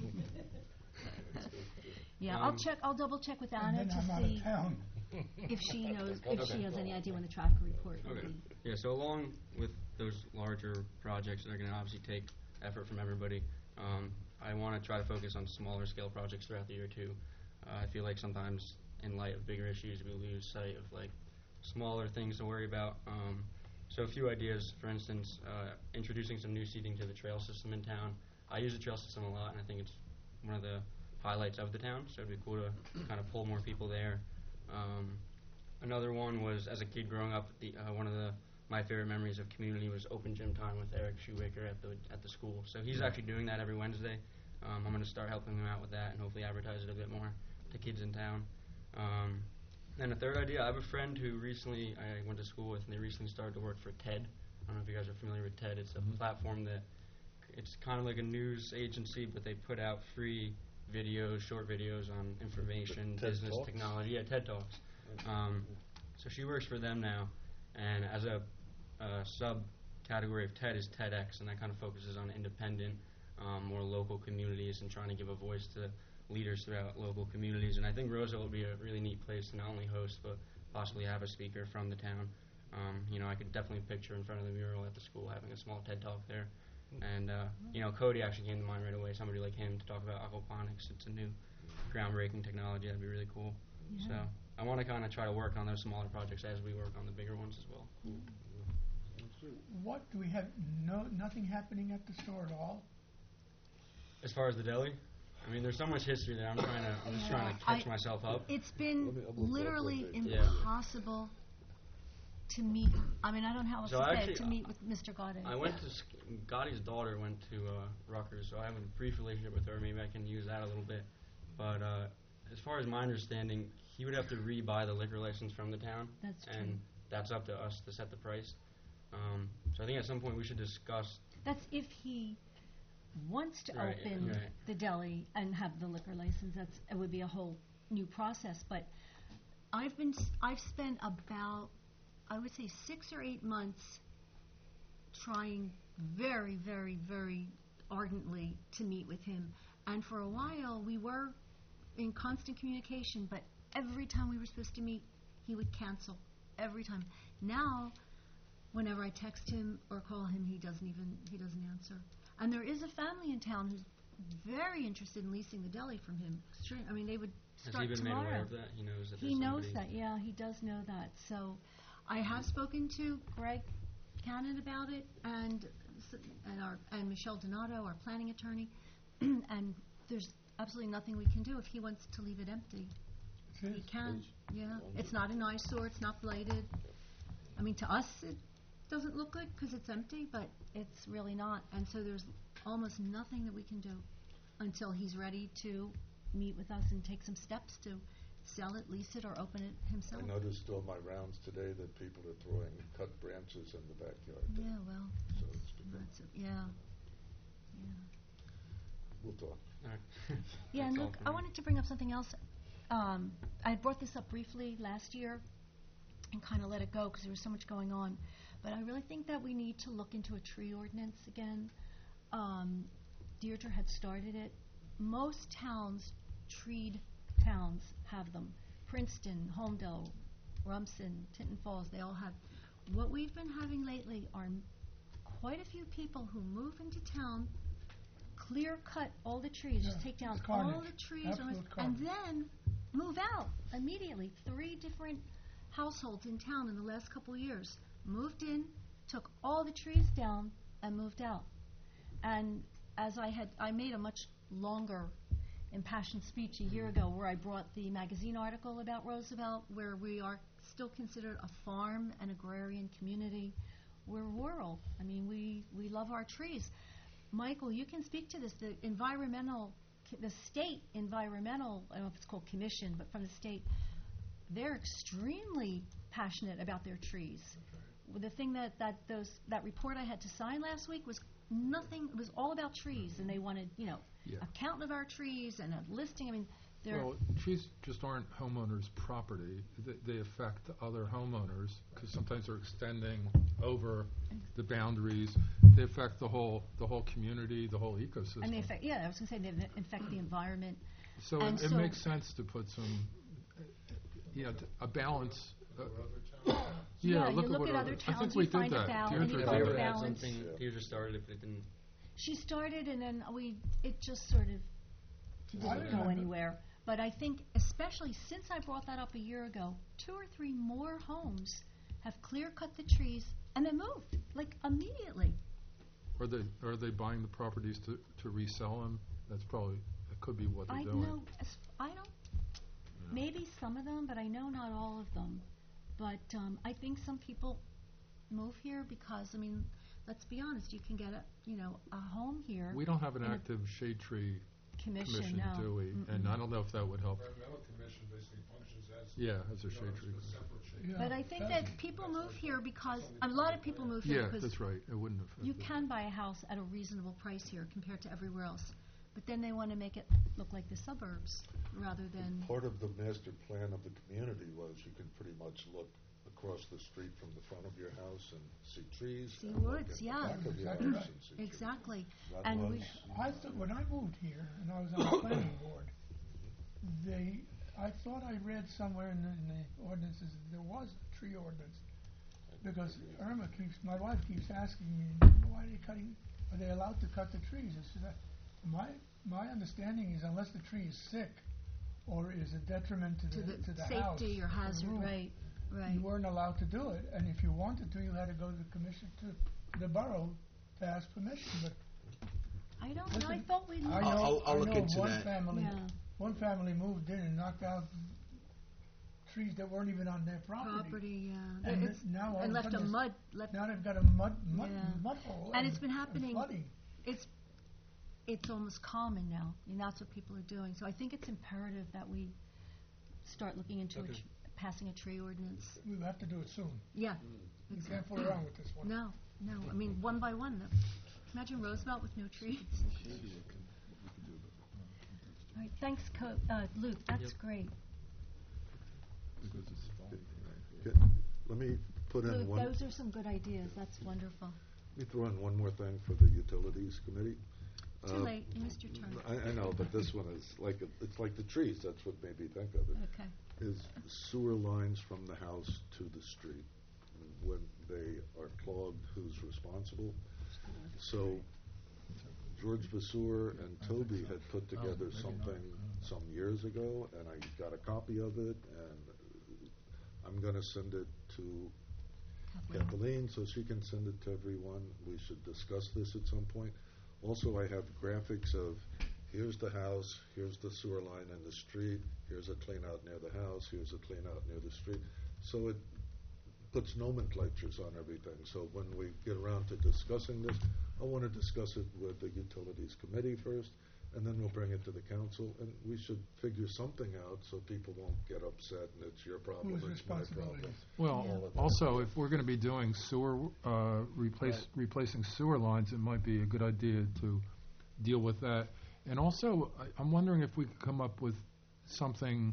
Speaker 1: Yeah, I'll
Speaker 4: Um,
Speaker 1: check. I'll double check with
Speaker 8: And
Speaker 1: Anna
Speaker 8: then
Speaker 1: to
Speaker 8: I'm out
Speaker 1: see
Speaker 8: of town.
Speaker 1: if she knows if she
Speaker 4: Okay.
Speaker 1: has any idea when the traffic report will
Speaker 4: Okay.
Speaker 1: be.
Speaker 4: Yeah, so along with those larger projects that are going to obviously take effort from everybody, um, I want to try to focus on smaller scale projects throughout the year too. Uh, I feel like sometimes in light of bigger issues, we lose sight of like smaller things to worry about. Um, so a few ideas, for instance, uh, introducing some new seating to the trail system in town. I use the trail system a lot, and I think it's one of the highlights of the town, so it'd be cool to kind of pull more people there. Um, another one was, as a kid growing up, the, uh, one of the my favorite memories of community was open gym time with Eric Shoemaker at the at the school. So he's actually doing that every Wednesday. Um, I'm going to start helping him out with that and hopefully advertise it a bit more to kids in town. Um, and a third idea, I have a friend who recently I went to school with, and they recently started to work for TED. I don't know if you guys are familiar with TED. It's a
Speaker 3: Mhm.
Speaker 4: platform that it's kind of like a news agency, but they put out free videos, short videos on information,
Speaker 5: The TED
Speaker 4: business,
Speaker 5: Talks?
Speaker 4: technology. Yeah, TED Talks. Um, so she works for them now, and as a, a subcategory of TED is TEDx, and that kind of focuses on independent, um, more local communities and trying to give a voice to leaders throughout local communities. And I think Roseville would be a really neat place to not only host, but possibly have a speaker from the town. Um, you know, I could definitely picture in front of the mural at the school having a small TED Talk there. And, uh, you know, Cody actually came to mind right away, somebody like him to talk about aquaponics. It's a new groundbreaking technology. That'd be really cool.
Speaker 1: Yeah.
Speaker 4: So I want to kind of try to work on those smaller projects as we work on the bigger ones as well.
Speaker 8: What, do we have no, nothing happening at the store at all?
Speaker 4: As far as the deli, I mean, there's so much history there. I'm trying to, I'm just trying to catch
Speaker 1: I-
Speaker 4: myself up.
Speaker 1: It's been
Speaker 5: Let me- I'm gonna-
Speaker 1: literally
Speaker 5: Yeah.
Speaker 1: impossible to meet, I mean, I don't know how else
Speaker 4: So
Speaker 1: to say it,
Speaker 4: actually,
Speaker 1: to meet with Mister Goddard.
Speaker 4: I went to, sk- Gotti's daughter went to uh, Rutgers, so I have a brief relationship with her. Maybe I can use that a little bit. But uh, as far as my understanding, he would have to re-buy the liquor license from the town.
Speaker 1: That's true.
Speaker 4: And that's up to us to set the price. Um, so I think at some point we should discuss.
Speaker 1: That's if he wants to
Speaker 4: Right,
Speaker 1: open
Speaker 4: right.
Speaker 1: the deli and have the liquor license. That's, it would be a whole new process. But I've been, s- I've spent about, I would say six or eight months trying very, very, very ardently to meet with him. And for a while we were in constant communication, but every time we were supposed to meet, he would cancel. Every time. Now, whenever I text him or call him, he doesn't even, he doesn't answer. And there is a family in town who's very interested in leasing the deli from him. Extreme, I mean, they would
Speaker 4: Has
Speaker 1: start
Speaker 4: he been
Speaker 1: tomorrow.
Speaker 4: made aware of that? He knows that
Speaker 1: He
Speaker 4: there's
Speaker 1: knows
Speaker 4: somebody-
Speaker 1: that, yeah, he does know that. So I have spoken to Greg Cannon about it, and s- and our and Michelle Donato, our planning attorney, and there's absolutely nothing we can do. If he wants to leave it empty,
Speaker 8: It
Speaker 1: he
Speaker 8: is.
Speaker 1: can. Yeah, it's not an eyesore. It's not blighted. I mean, to us, it doesn't look good because it's empty, but it's really not. And so there's almost nothing that we can do until he's ready to meet with us and take some steps to sell it, lease it, or open it himself.
Speaker 5: I noticed on my rounds today that people are throwing cut branches in the backyard. there.
Speaker 1: Yeah, well,
Speaker 5: So it's become,
Speaker 1: that's it. Yeah, yeah.
Speaker 5: we'll talk.
Speaker 4: All right.
Speaker 1: Yeah,
Speaker 4: That's
Speaker 1: and
Speaker 4: all
Speaker 1: look,
Speaker 4: for
Speaker 1: I
Speaker 4: me.
Speaker 1: wanted to bring up something else. Um, I brought this up briefly last year and kind of let it go because there was so much going on. But I really think that we need to look into a tree ordinance again. Um, Deirdre had started it. Most towns, treed towns, have them. Princeton, Homedale, Rumson, Tinton Falls, they all have. What we've been having lately are m- quite a few people who move into town, clear cut all the trees, just
Speaker 8: Yeah,
Speaker 1: take down
Speaker 8: it's
Speaker 1: all
Speaker 8: carnage.
Speaker 1: the trees,
Speaker 8: Absolute
Speaker 1: almost-
Speaker 8: carnage.
Speaker 1: and then move out immediately. Three different households in town in the last couple of years moved in, took all the trees down, and moved out. And as I had, I made a much longer impassioned speech a year ago where I brought the magazine article about Roosevelt, where we are still considered a farm and agrarian community. We're rural. I mean, we, we love our trees. Michael, you can speak to this. The environmental, the state environmental, I don't know if it's called commission, but from the state, they're extremely passionate about their trees. The thing that, that those that report I had to sign last week was nothing. It was all about trees, and they wanted, you know,
Speaker 3: Yeah.
Speaker 1: a count of our trees and a listing. I mean, they're
Speaker 3: Well, trees just aren't homeowners' property. They, they affect other homeowners because sometimes they're extending over the boundaries. They affect the whole, the whole community, the whole ecosystem.
Speaker 1: and they affect. Yeah, I was going to say they v- infect the environment.
Speaker 3: So
Speaker 1: and
Speaker 3: it, it
Speaker 1: so-
Speaker 3: makes sense to put some, uh, you know, t- a balance. Uh,
Speaker 1: Yeah,
Speaker 3: yeah,
Speaker 1: you
Speaker 3: look,
Speaker 1: look
Speaker 3: at what
Speaker 1: at
Speaker 3: other.
Speaker 1: other
Speaker 3: I
Speaker 1: towns,
Speaker 3: think
Speaker 1: you
Speaker 3: we did
Speaker 1: find a
Speaker 3: that.
Speaker 1: bal- and
Speaker 3: Deirdre
Speaker 1: you
Speaker 4: If
Speaker 1: find
Speaker 4: we
Speaker 1: a
Speaker 3: did
Speaker 4: would
Speaker 3: that.
Speaker 4: have had
Speaker 1: balance.
Speaker 4: something,
Speaker 5: Yeah.
Speaker 4: he just started if it didn't.
Speaker 1: She started, and then we it just sort of
Speaker 8: I
Speaker 1: didn't go
Speaker 8: remember-
Speaker 1: anywhere. But I think, especially since I brought that up a year ago, two or three more homes have clear cut the trees and then moved, like immediately.
Speaker 3: Are they are they buying the properties to, to resell them? That's probably that could be what they're
Speaker 1: I
Speaker 3: doing.
Speaker 1: know, as- I don't, maybe some of them, but I know not all of them. But um, I think some people move here because, I mean, let's be honest, you can get a, you know, a home here.
Speaker 3: We don't have an
Speaker 1: in a
Speaker 3: active shade tree
Speaker 1: commission,
Speaker 3: commission,
Speaker 1: no.
Speaker 3: do we?
Speaker 1: Mm-mm.
Speaker 3: And I don't know if that would help.
Speaker 6: Environmental commission basically functions as.
Speaker 3: Yeah, as a
Speaker 6: you know,
Speaker 3: shade
Speaker 6: it's
Speaker 3: tree.
Speaker 6: a separate shade.
Speaker 8: Yeah,
Speaker 1: But I think
Speaker 8: that's-
Speaker 1: that people
Speaker 6: That's
Speaker 1: move
Speaker 6: what-
Speaker 1: here because,
Speaker 6: that's
Speaker 1: a
Speaker 6: only
Speaker 1: lot
Speaker 6: part
Speaker 1: of
Speaker 6: of
Speaker 1: people
Speaker 6: the
Speaker 1: move here
Speaker 3: Yeah,
Speaker 1: because
Speaker 3: that's right. It wouldn't affect
Speaker 1: you
Speaker 3: it.
Speaker 1: can buy a house at a reasonable price here compared to everywhere else. But then they want to make it look like the suburbs rather than,
Speaker 5: Part of the master plan of the community was you can pretty much look across the street from the front of your house and see trees.
Speaker 1: See
Speaker 5: and look
Speaker 1: woods,
Speaker 5: in the
Speaker 1: yeah.
Speaker 5: back of your
Speaker 8: Exactly
Speaker 5: house
Speaker 8: right.
Speaker 5: and see trees.
Speaker 1: exactly.
Speaker 5: That
Speaker 1: And we,
Speaker 5: was,
Speaker 8: I thought, when I moved here, and I was on the planning board, they, I thought I read somewhere in the, in the ordinances that there was a tree ordinance. Because Irma keeps, my wife keeps asking me, why are they cutting, are they allowed to cut the trees? I said, "I- my, my understanding is unless the tree is sick or is a detriment to
Speaker 1: to
Speaker 8: the, to
Speaker 1: the
Speaker 8: the house.
Speaker 1: safety or
Speaker 8: the
Speaker 1: hazard,
Speaker 8: roof,
Speaker 1: right, right.
Speaker 8: You weren't allowed to do it, and if you wanted to, you had to go to the commission, to the borough to ask permission, but
Speaker 1: I don't know, I
Speaker 8: Listen,
Speaker 1: thought we
Speaker 8: I
Speaker 1: looked.
Speaker 8: know,
Speaker 7: I'll- I'll
Speaker 8: I
Speaker 7: look
Speaker 8: know of
Speaker 7: into
Speaker 8: one
Speaker 7: that.
Speaker 8: family,
Speaker 1: Yeah,
Speaker 8: one family moved in and knocked out trees that weren't even on their property.
Speaker 1: property, yeah.
Speaker 8: And
Speaker 1: It's,
Speaker 8: it- now all
Speaker 1: and
Speaker 8: of a
Speaker 1: left a
Speaker 8: sudden it's-
Speaker 1: mud, left,
Speaker 8: Now they've got a mud, mud,
Speaker 1: Yeah.
Speaker 8: mud hole.
Speaker 1: And it's been happening-
Speaker 8: flooding.
Speaker 1: it's, it's almost common now, and that's what people are doing. So I think it's imperative that we start looking into a
Speaker 3: Okay.
Speaker 1: tr- passing a tree ordinance.
Speaker 8: We have to do it soon.
Speaker 1: Yeah,
Speaker 8: We can't fool around with this one.
Speaker 1: no, no, I mean, one by one. though. Imagine Roosevelt with no trees. All right, thanks, Co- uh, Luke, that's
Speaker 4: Yep.
Speaker 1: great.
Speaker 5: Get- let me put in
Speaker 1: Luke,
Speaker 5: one,
Speaker 1: those are some good ideas, that's wonderful.
Speaker 5: let me throw in one more thing for the Utilities Committee.
Speaker 1: Too
Speaker 5: Uh,
Speaker 1: late, you missed your turn.
Speaker 5: I, I know, but this one is like, a- it's like the trees, that's what made me think of it.
Speaker 1: Okay,
Speaker 5: Is sewer lines from the house to the street. When they are clogged, who's responsible? So George Vasseur and Toby had put together something some years ago, and I got a copy of it, and I'm gonna send it to
Speaker 1: Kathleen.
Speaker 5: Kathleen, so she can send it to everyone. We should discuss this at some point. Also, I have graphics of, here's the house, here's the sewer line in the street, here's a clean out near the house, here's a clean out near the street. So it puts nomenclatures on everything. So when we get around to discussing this, I want to discuss it with the Utilities Committee first, and then we'll bring it to the council, and we should figure something out so people won't get upset and it's your problem,
Speaker 8: Whose
Speaker 5: it's my
Speaker 8: responsibility
Speaker 5: problem.
Speaker 8: is?
Speaker 3: Well,
Speaker 5: All of that.
Speaker 3: also, if we're going to be doing sewer, uh, replace, replacing sewer lines, it might be a good idea to deal with that. And also, I, I'm wondering if we could come up with something,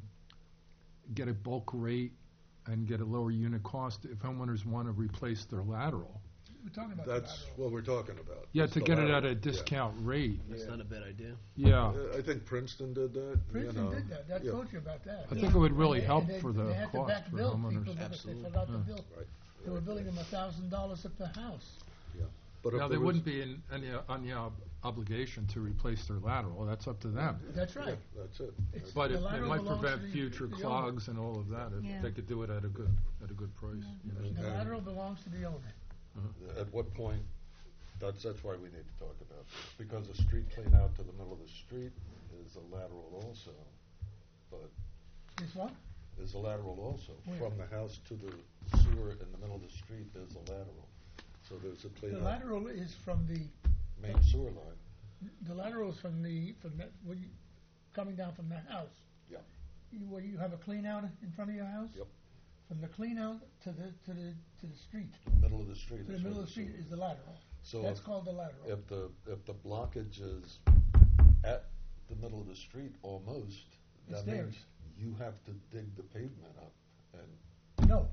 Speaker 3: get a bulk rate and get a lower unit cost if homeowners want to replace their lateral.
Speaker 8: We're talking about the
Speaker 5: That's
Speaker 8: lateral.
Speaker 5: what we're talking about.
Speaker 3: Yeah,
Speaker 5: It's
Speaker 3: to
Speaker 5: the
Speaker 3: get it
Speaker 5: lateral,
Speaker 3: at a
Speaker 5: yeah.
Speaker 3: discount rate.
Speaker 7: That's not a bad idea.
Speaker 3: Yeah.
Speaker 5: Uh, I think Princeton did that. you
Speaker 8: Princeton
Speaker 5: know.
Speaker 8: did that, I
Speaker 5: Yeah.
Speaker 8: told you about that.
Speaker 3: I think it would really
Speaker 8: And they-
Speaker 3: help
Speaker 8: and they-
Speaker 3: for the
Speaker 8: they had to
Speaker 3: cost
Speaker 8: back
Speaker 3: for
Speaker 8: bill
Speaker 3: homeowners.
Speaker 8: people because
Speaker 7: Absolutely.
Speaker 8: they forgot to
Speaker 3: Yeah.
Speaker 8: bill.
Speaker 5: Right.
Speaker 8: They were billing them a thousand dollars per house.
Speaker 5: Yeah. But if
Speaker 3: Now,
Speaker 5: there
Speaker 3: there
Speaker 5: was-
Speaker 3: wouldn't be an- any, uh, any ob- obligation to replace their lateral. That's up to them.
Speaker 8: That's
Speaker 5: Yeah,
Speaker 8: right.
Speaker 5: that's it.
Speaker 8: It's-
Speaker 3: But
Speaker 8: The
Speaker 3: it, it
Speaker 8: lateral
Speaker 3: might
Speaker 8: belongs to
Speaker 3: prevent
Speaker 8: the-
Speaker 3: future
Speaker 8: the owner.
Speaker 3: clogs and all of that if
Speaker 1: Yeah.
Speaker 3: they could do it at a good, at a good price. you know.
Speaker 8: The
Speaker 5: And-
Speaker 8: lateral belongs to the owner.
Speaker 5: At what point, that's, that's why we need to talk about this, because a street clean out to the middle of the street is a lateral also, but
Speaker 8: This one?
Speaker 5: is a lateral also.
Speaker 8: Where?
Speaker 5: From the house to the sewer in the middle of the street, there's a lateral. So there's a clean
Speaker 8: The
Speaker 5: out,
Speaker 8: lateral is from the,
Speaker 5: main sewer line.
Speaker 8: the lateral is from the, from the, when you, coming down from the house.
Speaker 5: Yeah.
Speaker 8: You, where you have a clean out in front of your house?
Speaker 5: Yep.
Speaker 8: From the clean out to the, to the, to the street,
Speaker 5: Middle of the street
Speaker 8: to the
Speaker 5: is where
Speaker 8: middle of the street
Speaker 5: sewer
Speaker 8: is the lateral.
Speaker 5: So
Speaker 8: That's
Speaker 5: if-
Speaker 8: called the lateral.
Speaker 5: If the, if the blockage is at the middle of the street almost,
Speaker 8: It's
Speaker 5: that
Speaker 8: theirs.
Speaker 5: means you have to dig the pavement up and.
Speaker 8: No.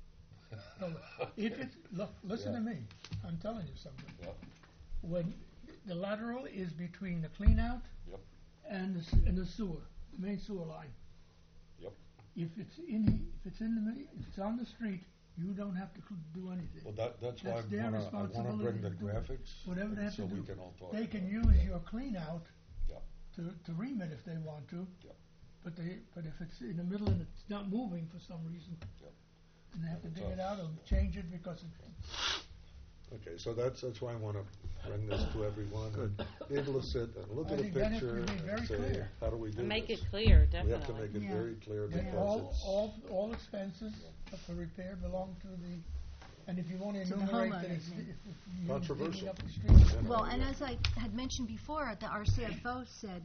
Speaker 8: No, if it's, look, listen to
Speaker 5: Yeah.
Speaker 8: me, I'm telling you something.
Speaker 5: Yep,
Speaker 8: When the lateral is between the clean out
Speaker 5: yep,
Speaker 8: and the, s- and the sewer, the main sewer line.
Speaker 5: yep.
Speaker 8: If it's in, the if it's in the, mi- if it's on the street, you don't have to cl- do anything.
Speaker 5: Well, that, that's why
Speaker 8: That's their
Speaker 5: I wanna, I wanna
Speaker 8: responsibility
Speaker 5: bring the
Speaker 8: to do it.
Speaker 5: graphics.
Speaker 8: Whatever they have
Speaker 5: so
Speaker 8: to
Speaker 5: we
Speaker 8: do.
Speaker 5: can all talk
Speaker 8: They can
Speaker 5: about
Speaker 8: use
Speaker 5: it.
Speaker 8: your clean out
Speaker 5: Yep,
Speaker 8: to, to ream it if they want to.
Speaker 5: Yep.
Speaker 8: But they, but if it's in the middle and it's not moving for some reason,
Speaker 5: Yep.
Speaker 8: and they have to
Speaker 5: It's
Speaker 8: dig it
Speaker 5: up.
Speaker 8: out or change it because it,
Speaker 5: Okay, so that's, that's why I wanna bring this to everyone and be able to sit and look
Speaker 8: I
Speaker 5: at a
Speaker 8: think then it
Speaker 5: picture
Speaker 8: would be
Speaker 5: and
Speaker 8: very
Speaker 5: say,
Speaker 8: clear.
Speaker 5: how do we do this?
Speaker 2: Make it clear,
Speaker 5: We have to
Speaker 2: definitely.
Speaker 5: make it
Speaker 1: Yeah.
Speaker 5: very clear
Speaker 8: that
Speaker 5: because
Speaker 8: all,
Speaker 5: it's.
Speaker 8: all, all expenses for repair belong to the, and if you want to
Speaker 1: To the
Speaker 8: enumerate that
Speaker 1: homeowners,
Speaker 8: it's,
Speaker 1: yeah.
Speaker 8: if, if you
Speaker 5: Controversial.
Speaker 8: digging up the street.
Speaker 5: Yeah.
Speaker 1: Well, and as I had mentioned before, the R C F O said,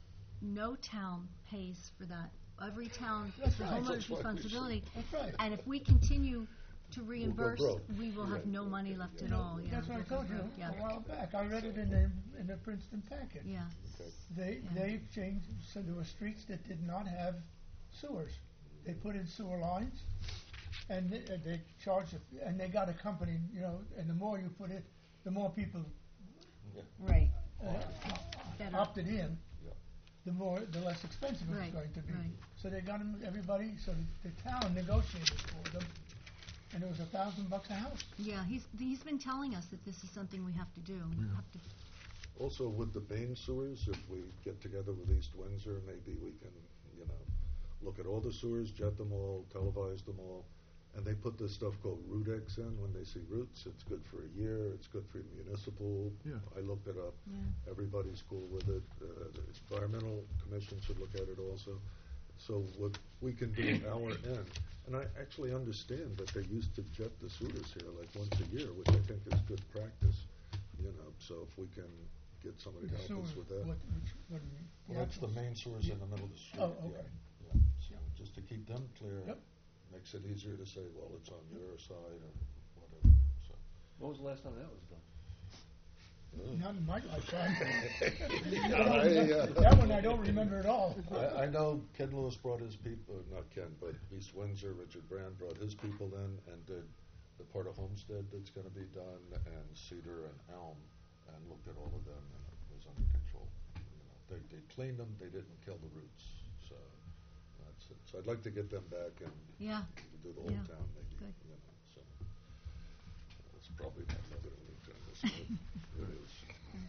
Speaker 1: no town pays for that. Every town, it's
Speaker 8: That's
Speaker 1: the
Speaker 8: right.
Speaker 1: homeowner's
Speaker 5: That's why we should-
Speaker 1: responsibility.
Speaker 8: That's right.
Speaker 1: And if we continue to
Speaker 5: go
Speaker 1: reimburse,
Speaker 5: broke.
Speaker 1: we will have
Speaker 5: Yeah,
Speaker 1: no
Speaker 5: yeah,
Speaker 1: money
Speaker 5: yeah,
Speaker 1: left
Speaker 5: yeah.
Speaker 1: at all, yeah.
Speaker 8: That's what I
Speaker 1: we'll go
Speaker 8: told you
Speaker 1: broke, yeah.
Speaker 8: a while back. I read it in the, in the Princeton packet.
Speaker 1: Yeah,
Speaker 5: Okay.
Speaker 8: They,
Speaker 1: Yeah.
Speaker 8: they changed, so there were streets that did not have sewers. They put in sewer lines, and they, uh, they charged, a- and they got a company, you know, and the more you put it, the more people
Speaker 1: right,
Speaker 8: uh,
Speaker 1: better,
Speaker 8: opted in,
Speaker 5: Yeah.
Speaker 8: the more, the less expensive it was
Speaker 1: Right,
Speaker 8: going to be.
Speaker 1: right.
Speaker 8: So they got 'em- everybody, so the town negotiated for them, and it was a thousand bucks a house.
Speaker 1: yeah, he's, he's been telling us that this is something we have to do. We have to,
Speaker 5: Also, with the main sewers, if we get together with East Windsor, maybe we can, you know, look at all the sewers, jet them all, televise them all, and they put this stuff called Rudex in when they see roots. It's good for a year. It's good for municipal.
Speaker 3: Yeah.
Speaker 5: I looked it up.
Speaker 1: yeah,
Speaker 5: Everybody's cool with it. Uh, the environmental commission should look at it also. So what we can do at our end, and I actually understand that they used to jet the sewers here like once a year, which I think is good practice. You know, so if we can get somebody to
Speaker 8: The
Speaker 5: help
Speaker 8: sewer,
Speaker 5: us with that.
Speaker 8: what, which, what do you mean?
Speaker 5: Well, that's the main sewers in the middle of the street.
Speaker 8: Oh,
Speaker 5: yeah,
Speaker 8: okay.
Speaker 5: Yeah, so just to keep them clear.
Speaker 8: Yep.
Speaker 5: Makes it easier to say, well, it's on your side or whatever, so.
Speaker 9: When was the last time that was done?
Speaker 8: Not in my lifetime.
Speaker 5: I, uh,
Speaker 8: That one I don't remember at all.
Speaker 5: I, I know Ken Lewis brought his people, not Ken, but East Windsor, Richard Brand brought his people in and did the part of Homestead that's gonna be done, and Cedar and Elm, and looked at all of them, and it was under control. You know, They, they cleaned them, they didn't kill the roots, so that's it. So I'd like to get them back and
Speaker 1: yeah,
Speaker 5: do the whole
Speaker 1: Yeah.
Speaker 5: town maybe,
Speaker 1: Good.
Speaker 5: you know, so. It's probably not another week on this, but it is.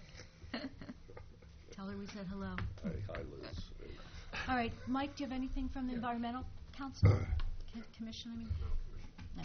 Speaker 1: tell her we said hello.
Speaker 5: Hi, hi Liz.
Speaker 1: All right, Mike, do you have anything from the Environmental Council, Co- Commission, I mean? No.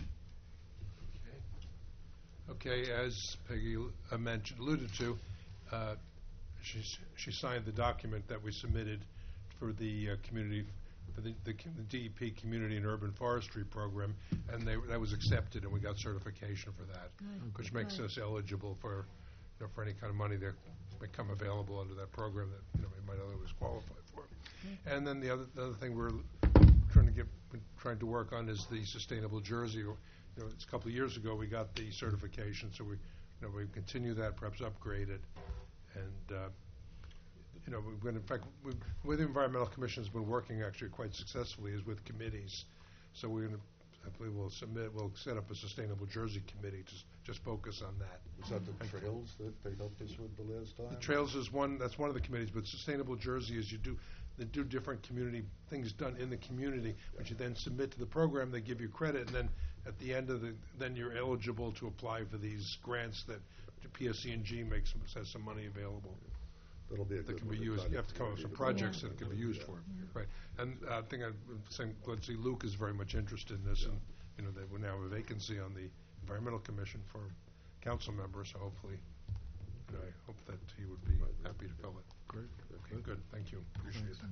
Speaker 6: Okay, as Peggy uh, mentioned, alluded to, uh, she's, she signed the document that we submitted for the uh, community, for the, the com- the D E P Community and Urban Forestry Program, and they, that was accepted, and we got certification for that,
Speaker 1: Good,
Speaker 6: which makes
Speaker 1: good.
Speaker 6: us eligible for, you know, for any kind of money that become available under that program that, you know, we might otherwise qualify for. And then the other, the other thing we're trying to get, trying to work on is the Sustainable Jersey. You know, it's a couple of years ago, we got the certification, so we, you know, we continue that, perhaps upgrade it. And, uh, you know, we've been, in fact, we've, where the Environmental Commission has been working actually quite successfully is with committees. So we're going to, I believe we'll submit, we'll set up a Sustainable Jersey Committee to s- just focus on that.
Speaker 5: Was that the trails that they helped us with the last time?
Speaker 6: The trails is one, that's one of the committees, but Sustainable Jersey is you do, they do different community, things done in the community, which you then submit to the program, they give you credit, and then at the end of the, then you're eligible to apply for these grants that P S C and G makes, has some money available
Speaker 5: That'll be a
Speaker 6: that
Speaker 5: good
Speaker 6: can
Speaker 5: one
Speaker 6: be
Speaker 5: to
Speaker 6: used,
Speaker 5: try
Speaker 6: you
Speaker 5: to
Speaker 6: have to come up with some
Speaker 5: community
Speaker 6: projects that
Speaker 5: development.
Speaker 6: can be used for it. Right, and uh, I think I'm saying, let's see, Luke is very much interested in this, and, you know, that we now have a vacancy on the Environmental Commission for council members, so hopefully, you know, I hope that he would be happy to fill it.
Speaker 3: Great.
Speaker 6: Okay, good, thank you, appreciate
Speaker 3: Thanks.
Speaker 6: that.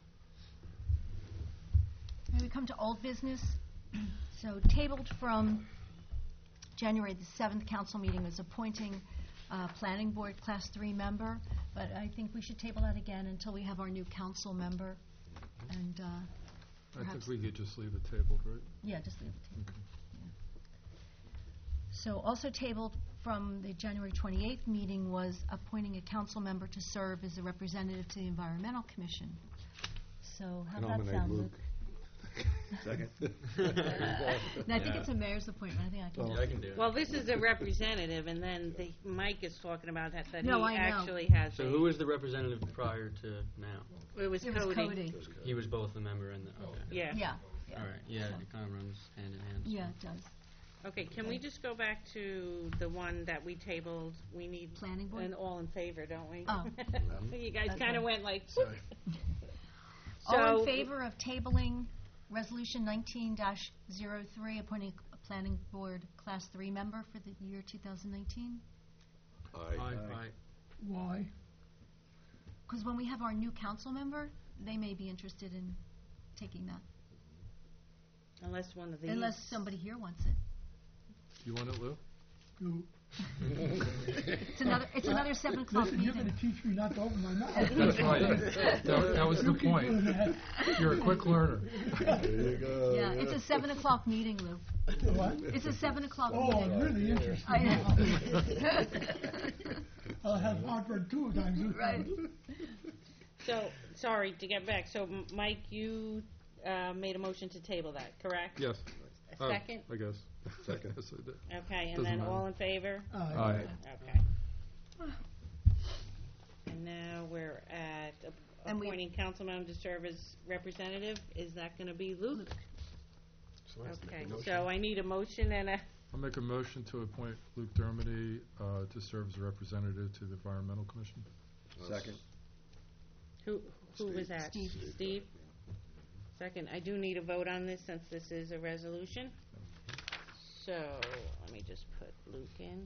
Speaker 1: May we come to old business? So tabled from January the seventh council meeting was appointing uh, planning board class three member, but I think we should table that again until we have our new council member. And, uh,
Speaker 3: I
Speaker 1: perhaps,
Speaker 3: think we could just leave it tabled, right?
Speaker 1: yeah, just leave it tabled. Yeah. So also tabled from the January twenty-eighth meeting was appointing a council member to serve as a representative to the Environmental Commission. So how's that
Speaker 5: Nominate
Speaker 1: sound,
Speaker 5: Luke.
Speaker 1: Luke?
Speaker 9: Second.
Speaker 1: And I think
Speaker 4: Yeah.
Speaker 1: it's a mayor's appointment. I think I can do
Speaker 4: Yeah,
Speaker 1: it.
Speaker 4: I can do it.
Speaker 2: Well, this is a representative, and then the, Mike is talking about that, that he
Speaker 1: No, I know.
Speaker 2: actually has
Speaker 4: So
Speaker 2: a-
Speaker 4: who was the representative prior to now?
Speaker 2: It was
Speaker 1: It was
Speaker 2: Cody.
Speaker 1: Cody.
Speaker 4: He was both the member and the, okay.
Speaker 2: Yeah.
Speaker 1: Yeah, yeah.
Speaker 4: All right, yeah, it kind of runs hand in hand. so.
Speaker 1: Yeah, it does.
Speaker 2: Okay, can we just go back to the one that we tabled? We need
Speaker 1: Planning board?
Speaker 2: an all in favor, don't we?
Speaker 1: Oh.
Speaker 2: You guys
Speaker 1: Okay.
Speaker 2: kind of went like,
Speaker 6: Sorry.
Speaker 1: All
Speaker 2: So-
Speaker 1: in favor of tabling Resolution nineteen dash zero three, appointing a planning board class three member for the year two thousand nineteen?
Speaker 5: Aye.
Speaker 4: Aye.
Speaker 9: Aye.
Speaker 4: Aye.
Speaker 8: Why?
Speaker 1: Because when we have our new council member, they may be interested in taking that,
Speaker 2: unless one of these.
Speaker 1: unless somebody here wants it.
Speaker 3: Do you want it, Lou?
Speaker 8: Do,
Speaker 1: It's another, it's another seven o'clock
Speaker 8: Listen, you're
Speaker 1: meeting.
Speaker 8: gonna teach me not to open my mouth.
Speaker 3: That's right. That, that was the
Speaker 8: You keep
Speaker 3: point.
Speaker 8: doing that.
Speaker 3: You're a quick learner.
Speaker 5: There you go.
Speaker 1: Yeah, it's a seven o'clock meeting, Lou.
Speaker 8: What?
Speaker 1: It's a seven o'clock
Speaker 8: Oh,
Speaker 1: meeting.
Speaker 8: I'm really interested.
Speaker 1: I know.
Speaker 8: I'll have heartburn two times.
Speaker 1: Right.
Speaker 2: So, sorry, to get back, so M- Mike, you uh, made a motion to table that, correct?
Speaker 3: Yes.
Speaker 2: A
Speaker 3: Oh,
Speaker 2: second?
Speaker 3: I guess.
Speaker 5: Second.
Speaker 3: Yes, I did.
Speaker 2: Okay, and
Speaker 3: Doesn't
Speaker 2: then
Speaker 3: matter.
Speaker 2: all in favor?
Speaker 3: Aye.
Speaker 2: Okay. And now we're at ap-
Speaker 1: And we-
Speaker 2: appointing councilman to serve as representative. Is that gonna be Luke? Okay, so I need a motion and a,
Speaker 3: I'll make a motion to appoint Luke Dermody uh, to serve as a representative to the Environmental Commission.
Speaker 9: Second.
Speaker 2: who, who was that?
Speaker 1: Steve.
Speaker 2: Steve? Second, I do need a vote on this since this is a resolution. So, let me just put Luke in.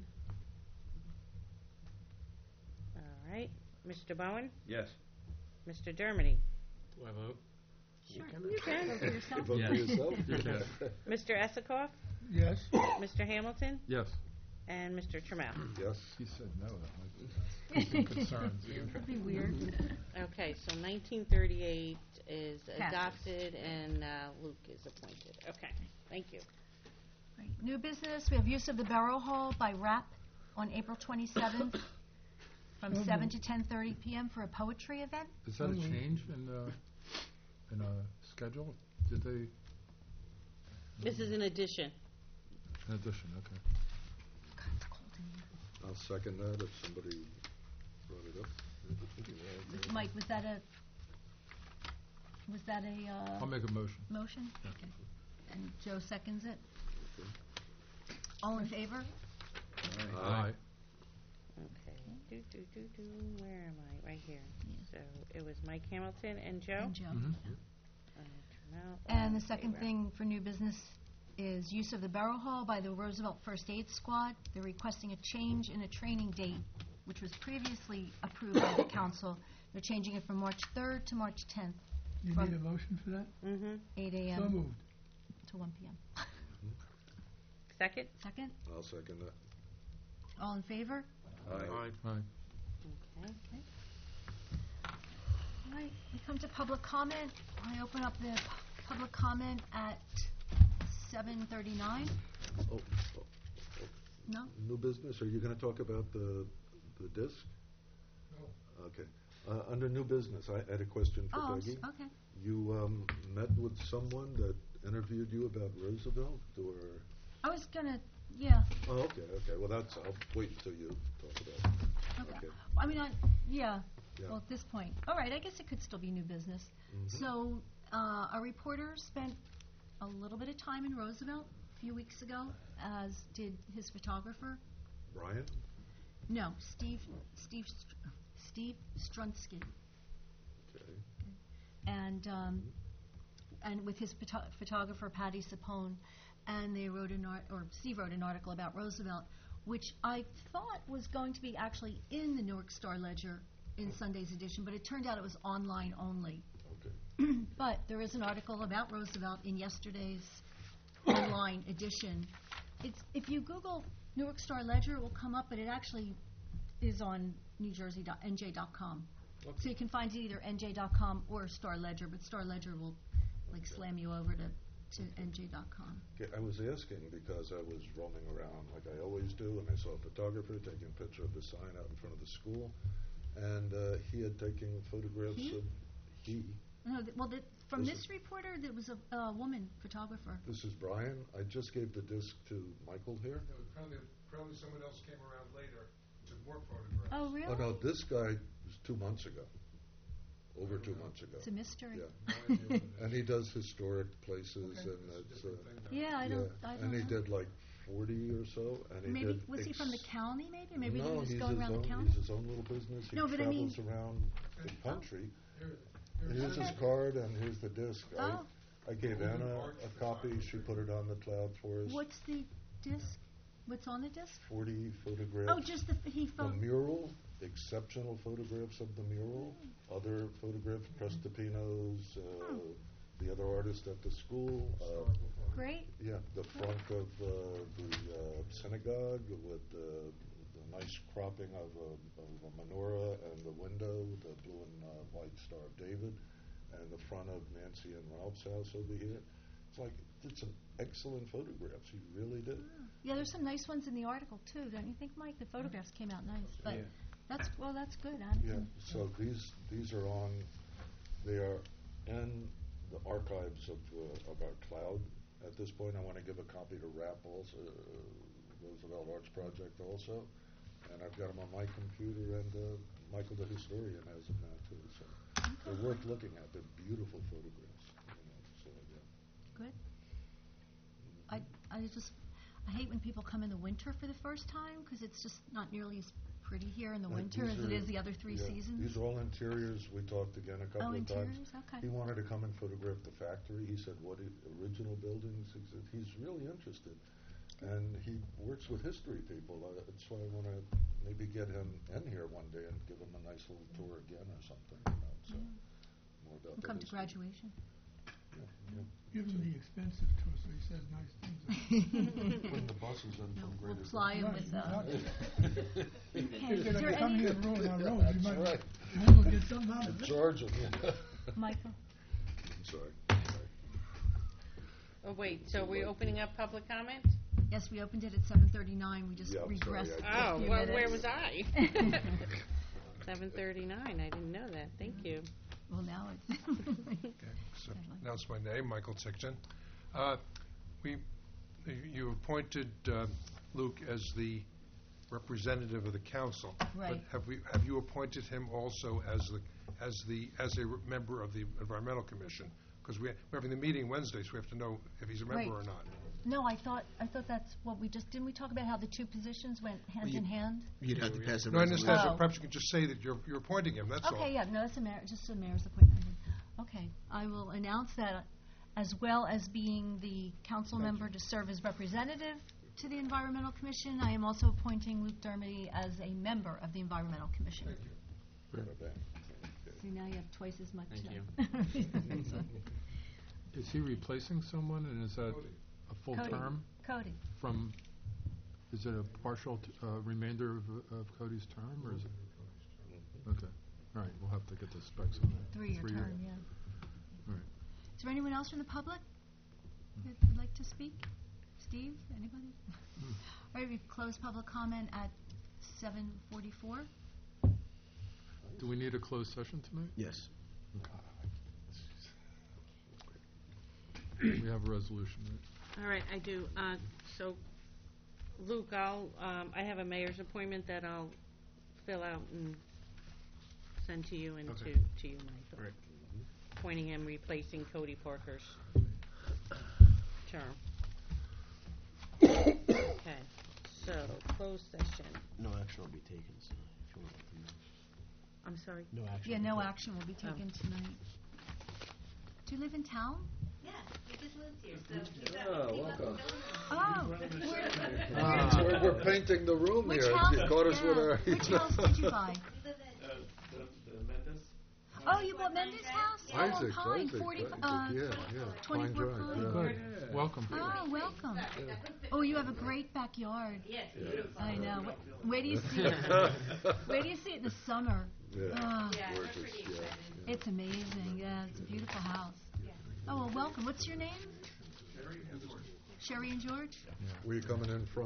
Speaker 2: All right, Mister Bowen,
Speaker 9: Yes.
Speaker 2: Mister Dermody,
Speaker 4: Do I vote?
Speaker 1: Sure, you can, vote for
Speaker 5: You
Speaker 1: yourself.
Speaker 5: vote for
Speaker 4: Yes.
Speaker 5: yourself?
Speaker 3: You can.
Speaker 2: Mister Esikoff,
Speaker 8: Yes.
Speaker 2: Mister Hamilton,
Speaker 3: Yes.
Speaker 2: and Mister Trammell.
Speaker 5: Yes.
Speaker 3: He said no. That might be some concerns.
Speaker 1: That'd be weird.
Speaker 2: Okay, so nineteen thirty-eight is
Speaker 1: Passes.
Speaker 2: adopted and uh, Luke is appointed. Okay, thank you.
Speaker 1: Right. New business, we have use of the Borough Hall by R A P on April twenty-seventh from
Speaker 8: Mhm.
Speaker 1: seven to ten thirty p.m. for a poetry event.
Speaker 3: Is that a
Speaker 8: Mhm.
Speaker 3: change in uh, in uh, schedule? Did they?
Speaker 2: This is an addition.
Speaker 3: In addition, okay.
Speaker 1: God, it's cold in here.
Speaker 5: I'll second that if somebody brought it up.
Speaker 1: Mike, was that a, was that a,
Speaker 3: I'll
Speaker 1: uh,
Speaker 3: make a motion.
Speaker 1: motion? Okay. And Joe seconds it? All in favor?
Speaker 3: Aye.
Speaker 2: Okay, do, do, do, do, where am I? Right here. So it was Mike Hamilton and Joe?
Speaker 1: And Joe.
Speaker 3: Mhm.
Speaker 2: Uh, Trammell, all
Speaker 1: And
Speaker 2: in
Speaker 1: the second
Speaker 2: favor.
Speaker 1: thing for new business is use of the Borough Hall by the Roosevelt First Aid Squad. They're requesting a change in a training date, which was previously approved by the council. They're changing it from March third to March tenth,
Speaker 8: You
Speaker 1: From-
Speaker 8: need a motion for that?
Speaker 2: Mm-hmm.
Speaker 1: eight
Speaker 8: So
Speaker 1: a.m.
Speaker 8: moved.
Speaker 1: to one p.m.
Speaker 2: Second?
Speaker 1: Second?
Speaker 5: I'll second that.
Speaker 1: All in favor?
Speaker 5: Aye.
Speaker 3: Aye.
Speaker 2: Okay.
Speaker 1: All right, we come to public comment. I open up the pu- public comment at seven thirty-nine.
Speaker 5: Oh, oh,
Speaker 1: No?
Speaker 5: new business, are you gonna talk about the, the disc?
Speaker 8: No.
Speaker 5: Okay. Uh, under new business, I had a question for
Speaker 1: Oh, s-
Speaker 5: Peggy.
Speaker 1: okay.
Speaker 5: You, um, met with someone that interviewed you about Roosevelt, or?
Speaker 1: I was gonna, yeah,
Speaker 5: Oh, okay, okay, well, that's, I'll wait until you talk about it.
Speaker 1: okay.
Speaker 5: Okay.
Speaker 1: I mean, I, yeah,
Speaker 5: Yeah.
Speaker 1: well, at this point. All right, I guess it could still be new business.
Speaker 5: Mhm.
Speaker 1: So, uh, a reporter spent a little bit of time in Roosevelt a few weeks ago, as did his photographer.
Speaker 5: Brian?
Speaker 1: No, Steve, Steve, Str- Steve Strunsky.
Speaker 5: Okay.
Speaker 1: And, um, and with his photo- photographer Patty Sapone, and they wrote an art, or Steve wrote an article about Roosevelt, which I thought was going to be actually in the Newark Star Ledger in Sunday's edition, but it turned out it was online only.
Speaker 5: Okay.
Speaker 1: But there is an article about Roosevelt in yesterday's online edition. It's, if you Google Newark Star Ledger, it will come up, but it actually is on New Jersey dot N J dot com. So you can find it either N J dot com or Star Ledger, but Star Ledger will like slam you over to, to N J dot com.
Speaker 5: Okay, I was asking because I was roaming around like I always do, and I saw a photographer taking a picture of the sign out in front of the school, and uh, he had taken photographs
Speaker 1: He?
Speaker 5: of he.
Speaker 1: No, th- well, the, from
Speaker 5: Was
Speaker 1: this reporter, there was a, a woman photographer.
Speaker 5: This is Brian. I just gave the disc to Michael here.
Speaker 6: No, apparently, apparently someone else came around later, took more photographs.
Speaker 1: Oh, really?
Speaker 5: Oh no, this guy was two months ago, over two months ago.
Speaker 1: It's a mystery.
Speaker 5: Yeah.
Speaker 6: No idea what it is.
Speaker 5: And he does historic places,
Speaker 6: Okay,
Speaker 5: and
Speaker 6: that's a
Speaker 5: it's
Speaker 6: different
Speaker 5: uh,
Speaker 6: thing now.
Speaker 1: Yeah, I
Speaker 5: yeah.
Speaker 1: don't, I don't
Speaker 5: and he
Speaker 1: know.
Speaker 5: did like forty or so, and he
Speaker 1: Maybe,
Speaker 5: did.
Speaker 1: was he from the
Speaker 5: ex-
Speaker 1: county, maybe? Maybe
Speaker 5: no,
Speaker 1: he was
Speaker 5: he's
Speaker 1: going
Speaker 5: his
Speaker 1: around
Speaker 5: own,
Speaker 1: the county?
Speaker 5: He's his own little business. He
Speaker 1: No, but I mean-
Speaker 5: travels around the
Speaker 1: Oh.
Speaker 5: country.
Speaker 6: Here it is.
Speaker 5: And
Speaker 6: Here it
Speaker 5: here's
Speaker 6: is.
Speaker 5: his card, and here's the disc.
Speaker 1: Oh.
Speaker 5: I, I gave Anna a copy. She put it on the cloud for us.
Speaker 1: What's the disc? What's on the disc?
Speaker 5: Forty photographs.
Speaker 1: Oh, just the, he
Speaker 5: The
Speaker 1: phone.
Speaker 5: mural, exceptional photographs of the mural. Other photographs, Prestipinos, uh, the other artist at the school. Uh,
Speaker 1: Great.
Speaker 5: yeah, the front of uh, the uh, synagogue with the, the nice cropping of a, of a menorah and the window, the blue and uh, white Star of David, and the front of Nancy and Ralph's house over here. It's like, did some excellent photographs. He really did.
Speaker 1: Yeah, there's some nice ones in the article too, don't you think, Mike? The photographs came out nice, but
Speaker 9: Yeah.
Speaker 1: that's well, that's good.
Speaker 5: Yeah,
Speaker 1: Anakin.
Speaker 5: so these these are on, they are in the archives of uh, of our cloud. At this point, I want to give a copy to R A P also, uh, Roosevelt Arts Project also, and I've got them on my computer, and uh, Michael the historian has them now too. So they're worth looking at. They're beautiful photographs. You know, so yeah.
Speaker 1: Good. I I just I hate when people come in the winter for the first time because it's just not nearly as pretty here in the
Speaker 5: Uh,
Speaker 1: winter
Speaker 5: these
Speaker 1: as it
Speaker 5: are-
Speaker 1: is the other three
Speaker 5: yeah,
Speaker 1: seasons.
Speaker 5: These are all interiors. We talked again a couple
Speaker 1: Oh,
Speaker 5: of times.
Speaker 1: interiors? Okay.
Speaker 5: He wanted to come and photograph the factory. He said, what i- original buildings exist? He's really interested. And he works with history people. Uh, that's why I want to maybe get him in here one day and give him a nice little tour again or something. You know, so more about
Speaker 1: We'll
Speaker 5: that
Speaker 1: come to
Speaker 5: history.
Speaker 1: graduation.
Speaker 5: Yeah, yeah.
Speaker 8: Give him the expensive tour so he says nice things.
Speaker 5: Bring the buses in
Speaker 1: No,
Speaker 5: from
Speaker 1: we'll
Speaker 5: Greater
Speaker 1: fly him
Speaker 8: Right,
Speaker 1: with. Uh,
Speaker 8: exactly.
Speaker 1: hey, is
Speaker 8: You're
Speaker 1: there
Speaker 8: gonna come
Speaker 1: any
Speaker 8: here and ruin our roads. We
Speaker 5: That's
Speaker 8: might,
Speaker 5: right.
Speaker 8: maybe we'll get something out of it.
Speaker 5: Charge him. Yeah.
Speaker 1: Michael?
Speaker 5: I'm sorry. sorry.
Speaker 2: Oh, wait, so we're opening up public comment?
Speaker 1: Yes, we opened it at seven thirty-nine. We just
Speaker 5: Yeah, I'm sorry,
Speaker 1: regressed
Speaker 5: I-
Speaker 1: a
Speaker 2: Oh,
Speaker 1: few
Speaker 2: well,
Speaker 1: minutes.
Speaker 2: where was I? seven thirty-nine, I didn't know that, thank you.
Speaker 1: Well, now it's.
Speaker 6: Okay, so announce my name, Michael Tickton. Uh, We, you appointed uh, Luke as the representative of the council. But
Speaker 1: Right.
Speaker 6: have we, have you appointed him also as the, as the, as a re- member of the Environmental Commission? Because we, we're having the meeting Wednesday, so we have to know if he's a member
Speaker 1: Right.
Speaker 6: or not.
Speaker 1: No, I thought I thought that's what we just didn't we talk about how the two positions went hand
Speaker 7: you-
Speaker 1: in hand?
Speaker 7: You'd have to pass a
Speaker 6: No, I
Speaker 7: resolution.
Speaker 6: understand,
Speaker 1: Oh.
Speaker 6: but perhaps you could just say that you're, you're appointing him, that's all.
Speaker 1: Okay, yeah, no, that's a mayor, just a mayor's appointment. Okay, I will announce that as well as being the council member to serve as representative to the Environmental Commission. I am also appointing Luke Dermody as a member of the Environmental Commission.
Speaker 5: Bada bang.
Speaker 1: See, now you have twice as much.
Speaker 4: Thank
Speaker 1: you.
Speaker 3: Is he replacing someone, and is that a full
Speaker 1: Cody.
Speaker 3: term
Speaker 1: Cody.
Speaker 3: from, is it a partial t- uh, remainder of of Cody's term, or is it? Okay, all right, we'll have to get the specs on that.
Speaker 1: Three-year
Speaker 3: Three-year.
Speaker 1: term, yeah.
Speaker 3: All right.
Speaker 1: Is there anyone else from the public that would like to speak? Steve, anybody? All right, we've closed public comment at seven forty-four.
Speaker 3: Do we need a closed session tonight?
Speaker 7: Yes.
Speaker 3: We have a resolution, right?
Speaker 2: All right, I do. Uh, So, Luke, I'll, um, I have a mayor's appointment that I'll fill out and send to you and to,
Speaker 6: Okay.
Speaker 2: to you, Michael.
Speaker 6: Great.
Speaker 2: Appointing him, replacing Cody Parker's term. Okay, so, closed session.
Speaker 7: No action will be taken, so if you want to move.
Speaker 2: I'm sorry?
Speaker 7: No action.
Speaker 1: Yeah,
Speaker 7: will be
Speaker 1: no
Speaker 7: taken.
Speaker 1: action will be
Speaker 2: Oh.
Speaker 1: taken tonight. Do you live in town?
Speaker 10: Yes, we just moved here, so keep
Speaker 5: Yeah,
Speaker 10: up, keep up
Speaker 5: welcome.
Speaker 10: the
Speaker 1: Oh,
Speaker 3: Ah.
Speaker 5: We're, we're painting the room
Speaker 1: which
Speaker 5: here.
Speaker 1: house?
Speaker 5: You caught us with
Speaker 1: yeah.
Speaker 5: our.
Speaker 1: Which house did you buy?
Speaker 10: We live in
Speaker 1: Oh, you bought Mendes' house? Oh, on
Speaker 5: Isaac,
Speaker 1: Pine,
Speaker 5: Isaac,
Speaker 1: forty,
Speaker 5: Isaac,
Speaker 1: uh,
Speaker 5: yeah, yeah.
Speaker 1: twenty-four
Speaker 5: Pine
Speaker 1: Pine.
Speaker 5: Drive,
Speaker 3: Good,
Speaker 5: yeah.
Speaker 3: welcome.
Speaker 1: Oh, welcome. Oh, you have a great backyard.
Speaker 10: Yes,
Speaker 1: I know. Wh- Where do you see it? Where do you see it in the summer?
Speaker 5: Yeah.
Speaker 1: Ah,
Speaker 10: yeah, we're
Speaker 5: Gorgeous,
Speaker 10: pretty
Speaker 5: yeah,
Speaker 10: excited.
Speaker 5: yeah.
Speaker 1: it's amazing. Yeah, it's a beautiful house. Oh, well, welcome. What's your name? Sherry and George?
Speaker 5: Where you coming in from?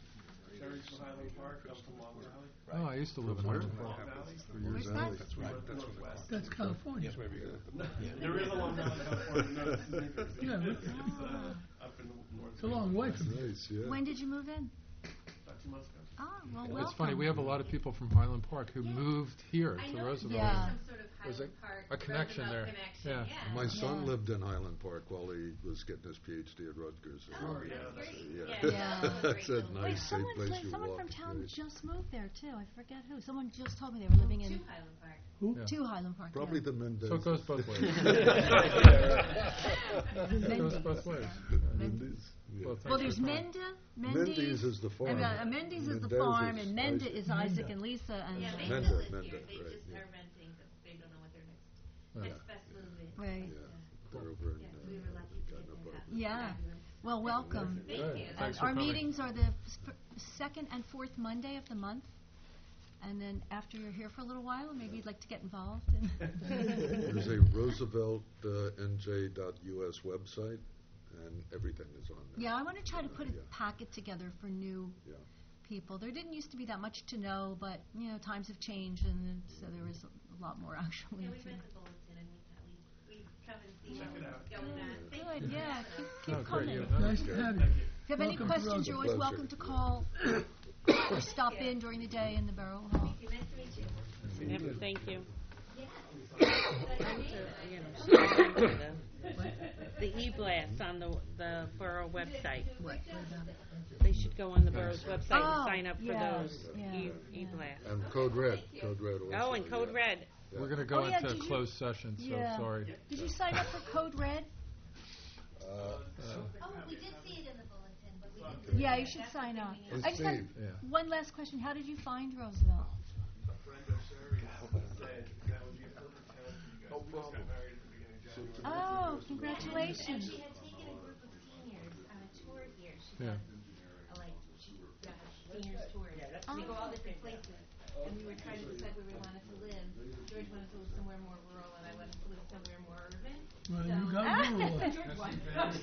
Speaker 3: Oh, I used to live in
Speaker 5: From where?
Speaker 3: Highland Park.
Speaker 5: For years
Speaker 1: Where's that?
Speaker 5: Alley.
Speaker 6: That's what, that's what the
Speaker 8: That's California.
Speaker 6: That's maybe good.
Speaker 11: There is a Long Valley, California, no, it's Snickers.
Speaker 8: Yeah, but
Speaker 1: Ah.
Speaker 11: Up in North.
Speaker 8: it's a long way
Speaker 5: That's
Speaker 8: from here.
Speaker 5: nice, yeah.
Speaker 1: When did you move in?
Speaker 11: About two months ago.
Speaker 1: Ah, well, welcome.
Speaker 3: It's funny, we have a lot of people from Highland Park who moved here
Speaker 10: I
Speaker 3: to
Speaker 10: know
Speaker 3: Roosevelt.
Speaker 1: Yeah.
Speaker 10: some sort of
Speaker 3: There's
Speaker 10: Highland
Speaker 3: a-
Speaker 10: Park
Speaker 3: a connection
Speaker 10: Roosevelt
Speaker 3: there.
Speaker 10: connection,
Speaker 3: Yeah.
Speaker 10: yeah.
Speaker 5: My son
Speaker 1: Yeah.
Speaker 5: lived in Highland Park while he was getting his PhD at Rutgers.
Speaker 10: Oh,
Speaker 11: yeah,
Speaker 10: that's
Speaker 11: that's-
Speaker 10: great.
Speaker 5: yeah.
Speaker 1: Yeah.
Speaker 10: that's a
Speaker 5: That's
Speaker 10: great
Speaker 5: a
Speaker 10: building.
Speaker 1: Wait,
Speaker 5: nice, safe
Speaker 1: someone's
Speaker 5: place
Speaker 1: li-
Speaker 5: you
Speaker 1: someone
Speaker 5: walk.
Speaker 1: from town
Speaker 5: right.
Speaker 1: just moved there, too. I forget who. Someone just told me they were living in...
Speaker 10: To Highland Park.
Speaker 8: Who?
Speaker 3: Yeah.
Speaker 1: To Highland Park,
Speaker 5: Probably
Speaker 1: yeah.
Speaker 5: the Mendez.
Speaker 3: So it goes both ways.
Speaker 1: The
Speaker 3: It goes
Speaker 1: Mendes,
Speaker 3: both ways.
Speaker 1: yeah.
Speaker 5: Mendes. Yeah.
Speaker 3: Both
Speaker 1: Well,
Speaker 3: things
Speaker 1: there's
Speaker 3: are fine.
Speaker 1: Menda,
Speaker 5: Mendes
Speaker 1: Mendes,
Speaker 5: is the farm.
Speaker 1: and, uh, Mendes is the
Speaker 5: Mendez
Speaker 1: farm,
Speaker 5: is
Speaker 1: and Menda
Speaker 5: Isaac.
Speaker 1: is Isaac
Speaker 8: Menda.
Speaker 1: and Lisa, and...
Speaker 10: Yeah,
Speaker 1: uh,
Speaker 10: they
Speaker 5: Menda,
Speaker 10: still live
Speaker 5: Menda,
Speaker 10: here, they
Speaker 5: right,
Speaker 10: just
Speaker 5: yeah.
Speaker 10: are renting, 'cause they don't know what their next,
Speaker 3: Yeah.
Speaker 10: next best move is.
Speaker 1: Right.
Speaker 5: Yeah. They're over in,
Speaker 10: Yes,
Speaker 5: uh,
Speaker 10: we were lucky to get
Speaker 5: Gardner
Speaker 10: their
Speaker 5: Park.
Speaker 10: house.
Speaker 1: Yeah.
Speaker 10: Fabulous.
Speaker 1: Well, welcome.
Speaker 10: Thank
Speaker 3: Good.
Speaker 10: you.
Speaker 1: And
Speaker 3: Thanks for
Speaker 1: our
Speaker 3: coming.
Speaker 1: meetings are the f- second and fourth Monday of the month. And then after you're here for a little while, maybe you'd like to get involved. And
Speaker 5: There's a Roosevelt uh, N J dot U S website, and everything is on there.
Speaker 1: Yeah, I want to try to put a
Speaker 5: Yeah.
Speaker 1: packet together for new
Speaker 5: Yeah.
Speaker 1: people. There didn't used to be that much to know, but, you know, times have changed, and then- so there is a a lot more actually.
Speaker 10: Yeah, we
Speaker 1: to-
Speaker 10: read the bulletin and we thought we, we'd come and see
Speaker 11: Check
Speaker 10: what
Speaker 11: it
Speaker 10: was
Speaker 11: out.
Speaker 10: going on. Thank
Speaker 1: Good,
Speaker 10: you.
Speaker 1: yeah, keep,
Speaker 3: Oh,
Speaker 1: keep
Speaker 3: great,
Speaker 1: coming.
Speaker 3: yeah.
Speaker 8: Nice to have you.
Speaker 1: If you have any
Speaker 8: Welcome to
Speaker 1: questions, you're always
Speaker 5: Pleasure.
Speaker 1: welcome to call or stop in during the day in the Borough Hall.
Speaker 10: Thank you. Nice to meet you.
Speaker 2: Yep, thank you.
Speaker 10: Yes.
Speaker 2: Time to, you know, sign up for the, the e-blast on the, the borough website.
Speaker 1: What, what about it?
Speaker 2: They should go on the borough's website
Speaker 1: Oh,
Speaker 2: and sign up for
Speaker 1: yeah,
Speaker 2: those
Speaker 1: yeah,
Speaker 2: e-
Speaker 1: yeah.
Speaker 2: e-blasts.
Speaker 5: And Code Red, Code Red also.
Speaker 2: Oh, and Code
Speaker 5: yeah.
Speaker 2: Red.
Speaker 3: We're going to go
Speaker 1: Oh, yeah,
Speaker 3: into
Speaker 1: did you-
Speaker 3: closed session, so
Speaker 1: Yeah.
Speaker 3: sorry.
Speaker 1: Did you sign up for Code Red?
Speaker 5: Uh,
Speaker 10: Oh, we did see it in the bulletin, but we didn't. do
Speaker 1: Yeah,
Speaker 10: it.
Speaker 1: you should
Speaker 10: That's the
Speaker 1: sign
Speaker 10: thing
Speaker 1: up.
Speaker 10: we need.
Speaker 5: And
Speaker 1: I just had
Speaker 5: Steve.
Speaker 3: Yeah.
Speaker 1: one last question. How did you find Roosevelt?
Speaker 11: A friend of Sherry's said that would be a perfect town for you guys.
Speaker 5: No
Speaker 11: We just
Speaker 5: problem.
Speaker 11: got married at the beginning of
Speaker 5: So
Speaker 11: January.
Speaker 5: to-
Speaker 1: Oh,
Speaker 10: And
Speaker 1: congratulations.
Speaker 10: she had taken a group of seniors on a tour here. She
Speaker 3: Yeah.
Speaker 10: does, uh, like, she does seniors tours. We go all different places, and we were trying to decide where we wanted to live. George wanted to live somewhere more rural, and I wanted to live somewhere more urban.
Speaker 8: Well,
Speaker 10: So-
Speaker 8: you got rural.
Speaker 10: George wanted.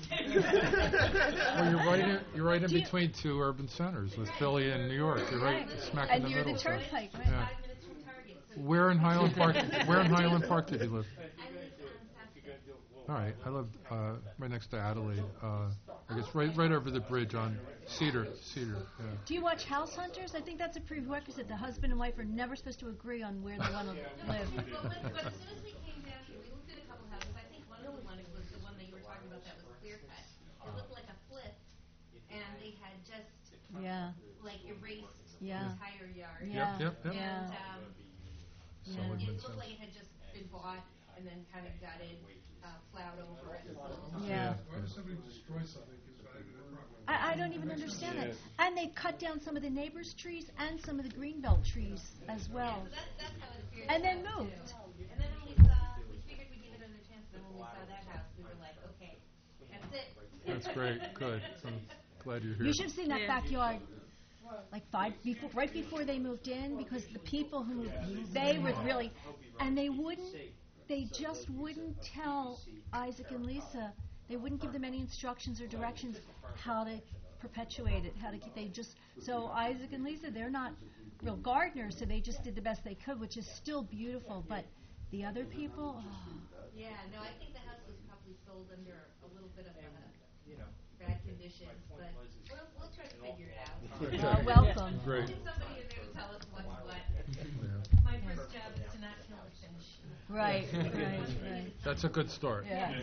Speaker 3: Well, you're right in, you're right in
Speaker 1: Do you-
Speaker 3: between two urban centers with Philly and New York. You're right smack in
Speaker 1: And
Speaker 3: the
Speaker 1: you're
Speaker 3: middle.
Speaker 1: the
Speaker 3: so-
Speaker 1: turnpike, right?
Speaker 3: Yeah.
Speaker 10: Five minutes from Target. So
Speaker 3: Where in Highland Park, where in Highland Park did you live?
Speaker 10: I lived on South Street.
Speaker 3: All right, I lived uh, right next to Adelaide. Uh, I guess right right over the bridge on Cedar, Cedar, yeah.
Speaker 1: Do you watch House Hunters? I think that's a prerequisite. The husband and wife are never supposed to agree on where they want to live.
Speaker 10: But, when, but as soon as we came down here, we looked at a couple houses. I think one of the ones was the one that you were talking about that was clear cut. It looked like a flip, and they had just
Speaker 1: Yeah,
Speaker 10: like erased
Speaker 1: Yeah.
Speaker 10: the entire yard.
Speaker 1: yeah,
Speaker 3: yep, yep.
Speaker 1: yeah.
Speaker 10: And um,
Speaker 1: Yeah.
Speaker 10: and it looked like it had just been bought and then kind of gutted, uh, plowed over, and sold.
Speaker 1: Yeah.
Speaker 6: Why would somebody destroy something that's valuable to their property?
Speaker 1: I, I don't even understand that. And they cut down some of the neighbors' trees and some of the greenbelt trees as well.
Speaker 10: So that's, that's how it appeared.
Speaker 1: And
Speaker 10: to
Speaker 1: then
Speaker 10: us,
Speaker 1: moved.
Speaker 10: too. And then when we saw, we figured we'd give it another chance, and then when we saw that house, we were like, okay, that's it.
Speaker 3: That's great, good. I'm glad you're here.
Speaker 1: You should have seen that
Speaker 2: Yeah.
Speaker 1: backyard, like five, before, right before they moved in, because the people who, they were really, and they wouldn't, they just wouldn't tell Isaac and Lisa, they wouldn't give them any instructions or directions how to perpetuate it, how to keep, they just, so Isaac and Lisa, they're not real gardeners, so they just did the best they could, which is still beautiful, but the other people, oh.
Speaker 10: Yeah, no, I think the house was probably sold under a little bit of uh, bad conditions, but we'll, we'll try to figure it out.
Speaker 1: Uh, welcome.
Speaker 3: Great.
Speaker 10: Get somebody in there to tell us what's what.
Speaker 3: Yeah.
Speaker 10: My first job is to not kill the fish.
Speaker 1: Right, right, right.
Speaker 3: That's a good start.
Speaker 1: Yeah.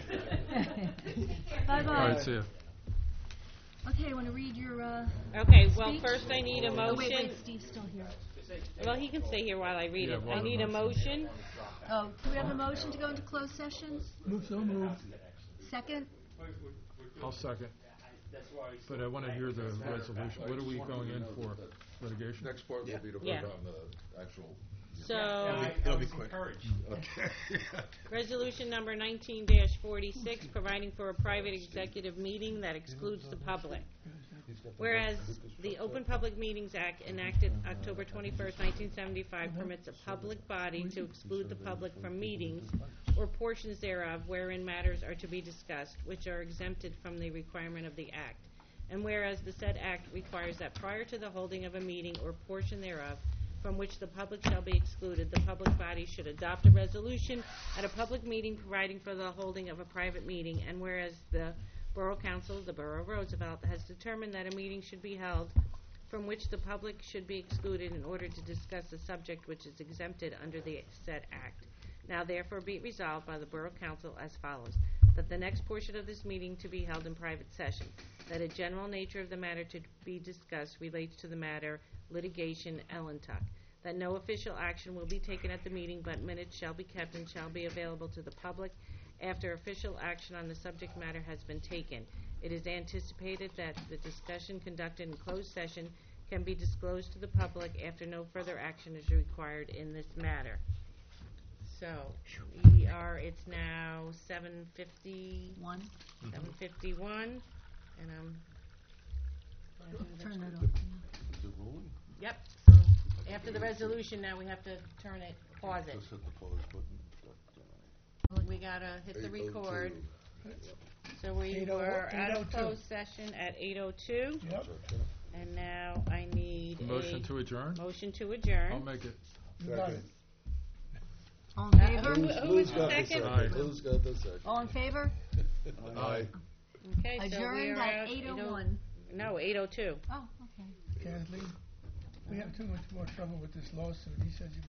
Speaker 3: All
Speaker 1: Bye-bye.
Speaker 3: right, see you.
Speaker 1: Okay, want to read your, uh,
Speaker 2: Okay, well,
Speaker 1: Speech?
Speaker 2: first I need a
Speaker 1: oh, wait,
Speaker 2: motion.
Speaker 1: wait, Steve's still here.
Speaker 2: Well, he can stay here while I read
Speaker 3: Yeah,
Speaker 2: it.
Speaker 3: while
Speaker 2: I
Speaker 3: the
Speaker 2: need a
Speaker 3: motion.
Speaker 2: motion.
Speaker 1: Oh, do we have a motion to go into closed session?
Speaker 8: Move so moved.
Speaker 1: Second?
Speaker 3: I'll second. But I want to hear the resolution. What are we going in for? Litigation?
Speaker 5: Next part will be to vote
Speaker 2: Yeah.
Speaker 5: on the actual.
Speaker 2: So,
Speaker 7: It'll be quick.
Speaker 5: Okay.
Speaker 2: resolution number nineteen forty-six, providing for a private executive meeting that excludes the public. Whereas the Open Public Meetings Act enacted October twenty-first, nineteen seventy-five permits a public body to exclude the public from meetings or portions thereof wherein matters are to be discussed, which are exempted from the requirement of the Act. And whereas the said Act requires that prior to the holding of a meeting or portion thereof from which the public shall be excluded, the public body should adopt a resolution at a public meeting providing for the holding of a private meeting. And whereas the Borough Council, the Borough of Roosevelt, has determined that a meeting should be held from which the public should be excluded in order to discuss a subject which is exempted under the said Act. Now therefore be it resolved by the Borough Council as follows, that the next portion of this meeting to be held in private session, that a general nature of the matter to be discussed relates to the matter litigation Ellentuck, that no official action will be taken at the meeting, but minutes shall be kept and shall be available to the public after official action on the subject matter has been taken. It is anticipated that the discussion conducted in closed session can be disclosed to the public after no further action is required in this matter. So, we are, it's now seven fifty,
Speaker 1: One.
Speaker 2: seven fifty-one, and I'm,
Speaker 1: Turn it off.
Speaker 5: Is it rolling?
Speaker 2: yep, so, after the resolution, now we have to turn it, pause it.
Speaker 5: Just hit the pause button. But, uh,
Speaker 2: We gotta hit the
Speaker 5: eight oh two.
Speaker 2: record. So we
Speaker 8: Eight oh-
Speaker 2: were out of
Speaker 8: eight oh two.
Speaker 2: closed session at eight oh two,
Speaker 8: Yep.
Speaker 2: and now I need a...
Speaker 3: Motion to adjourn?
Speaker 2: Motion to adjourn.
Speaker 3: I'll make it.
Speaker 8: You got it.
Speaker 1: All in
Speaker 2: Uh,
Speaker 1: favor?
Speaker 2: who-
Speaker 5: Lou's-
Speaker 2: who
Speaker 5: Lou's
Speaker 2: was the
Speaker 5: got
Speaker 2: second?
Speaker 3: Aye.
Speaker 5: Lou's got the second.
Speaker 1: All in favor?
Speaker 5: Aye.
Speaker 2: Okay, so we
Speaker 1: Adjourned
Speaker 2: are
Speaker 1: at
Speaker 2: out
Speaker 1: eight oh one.
Speaker 2: No, eight oh two.
Speaker 1: Oh, okay.
Speaker 8: Kathleen, we have too much more trouble with this lawsuit. He says you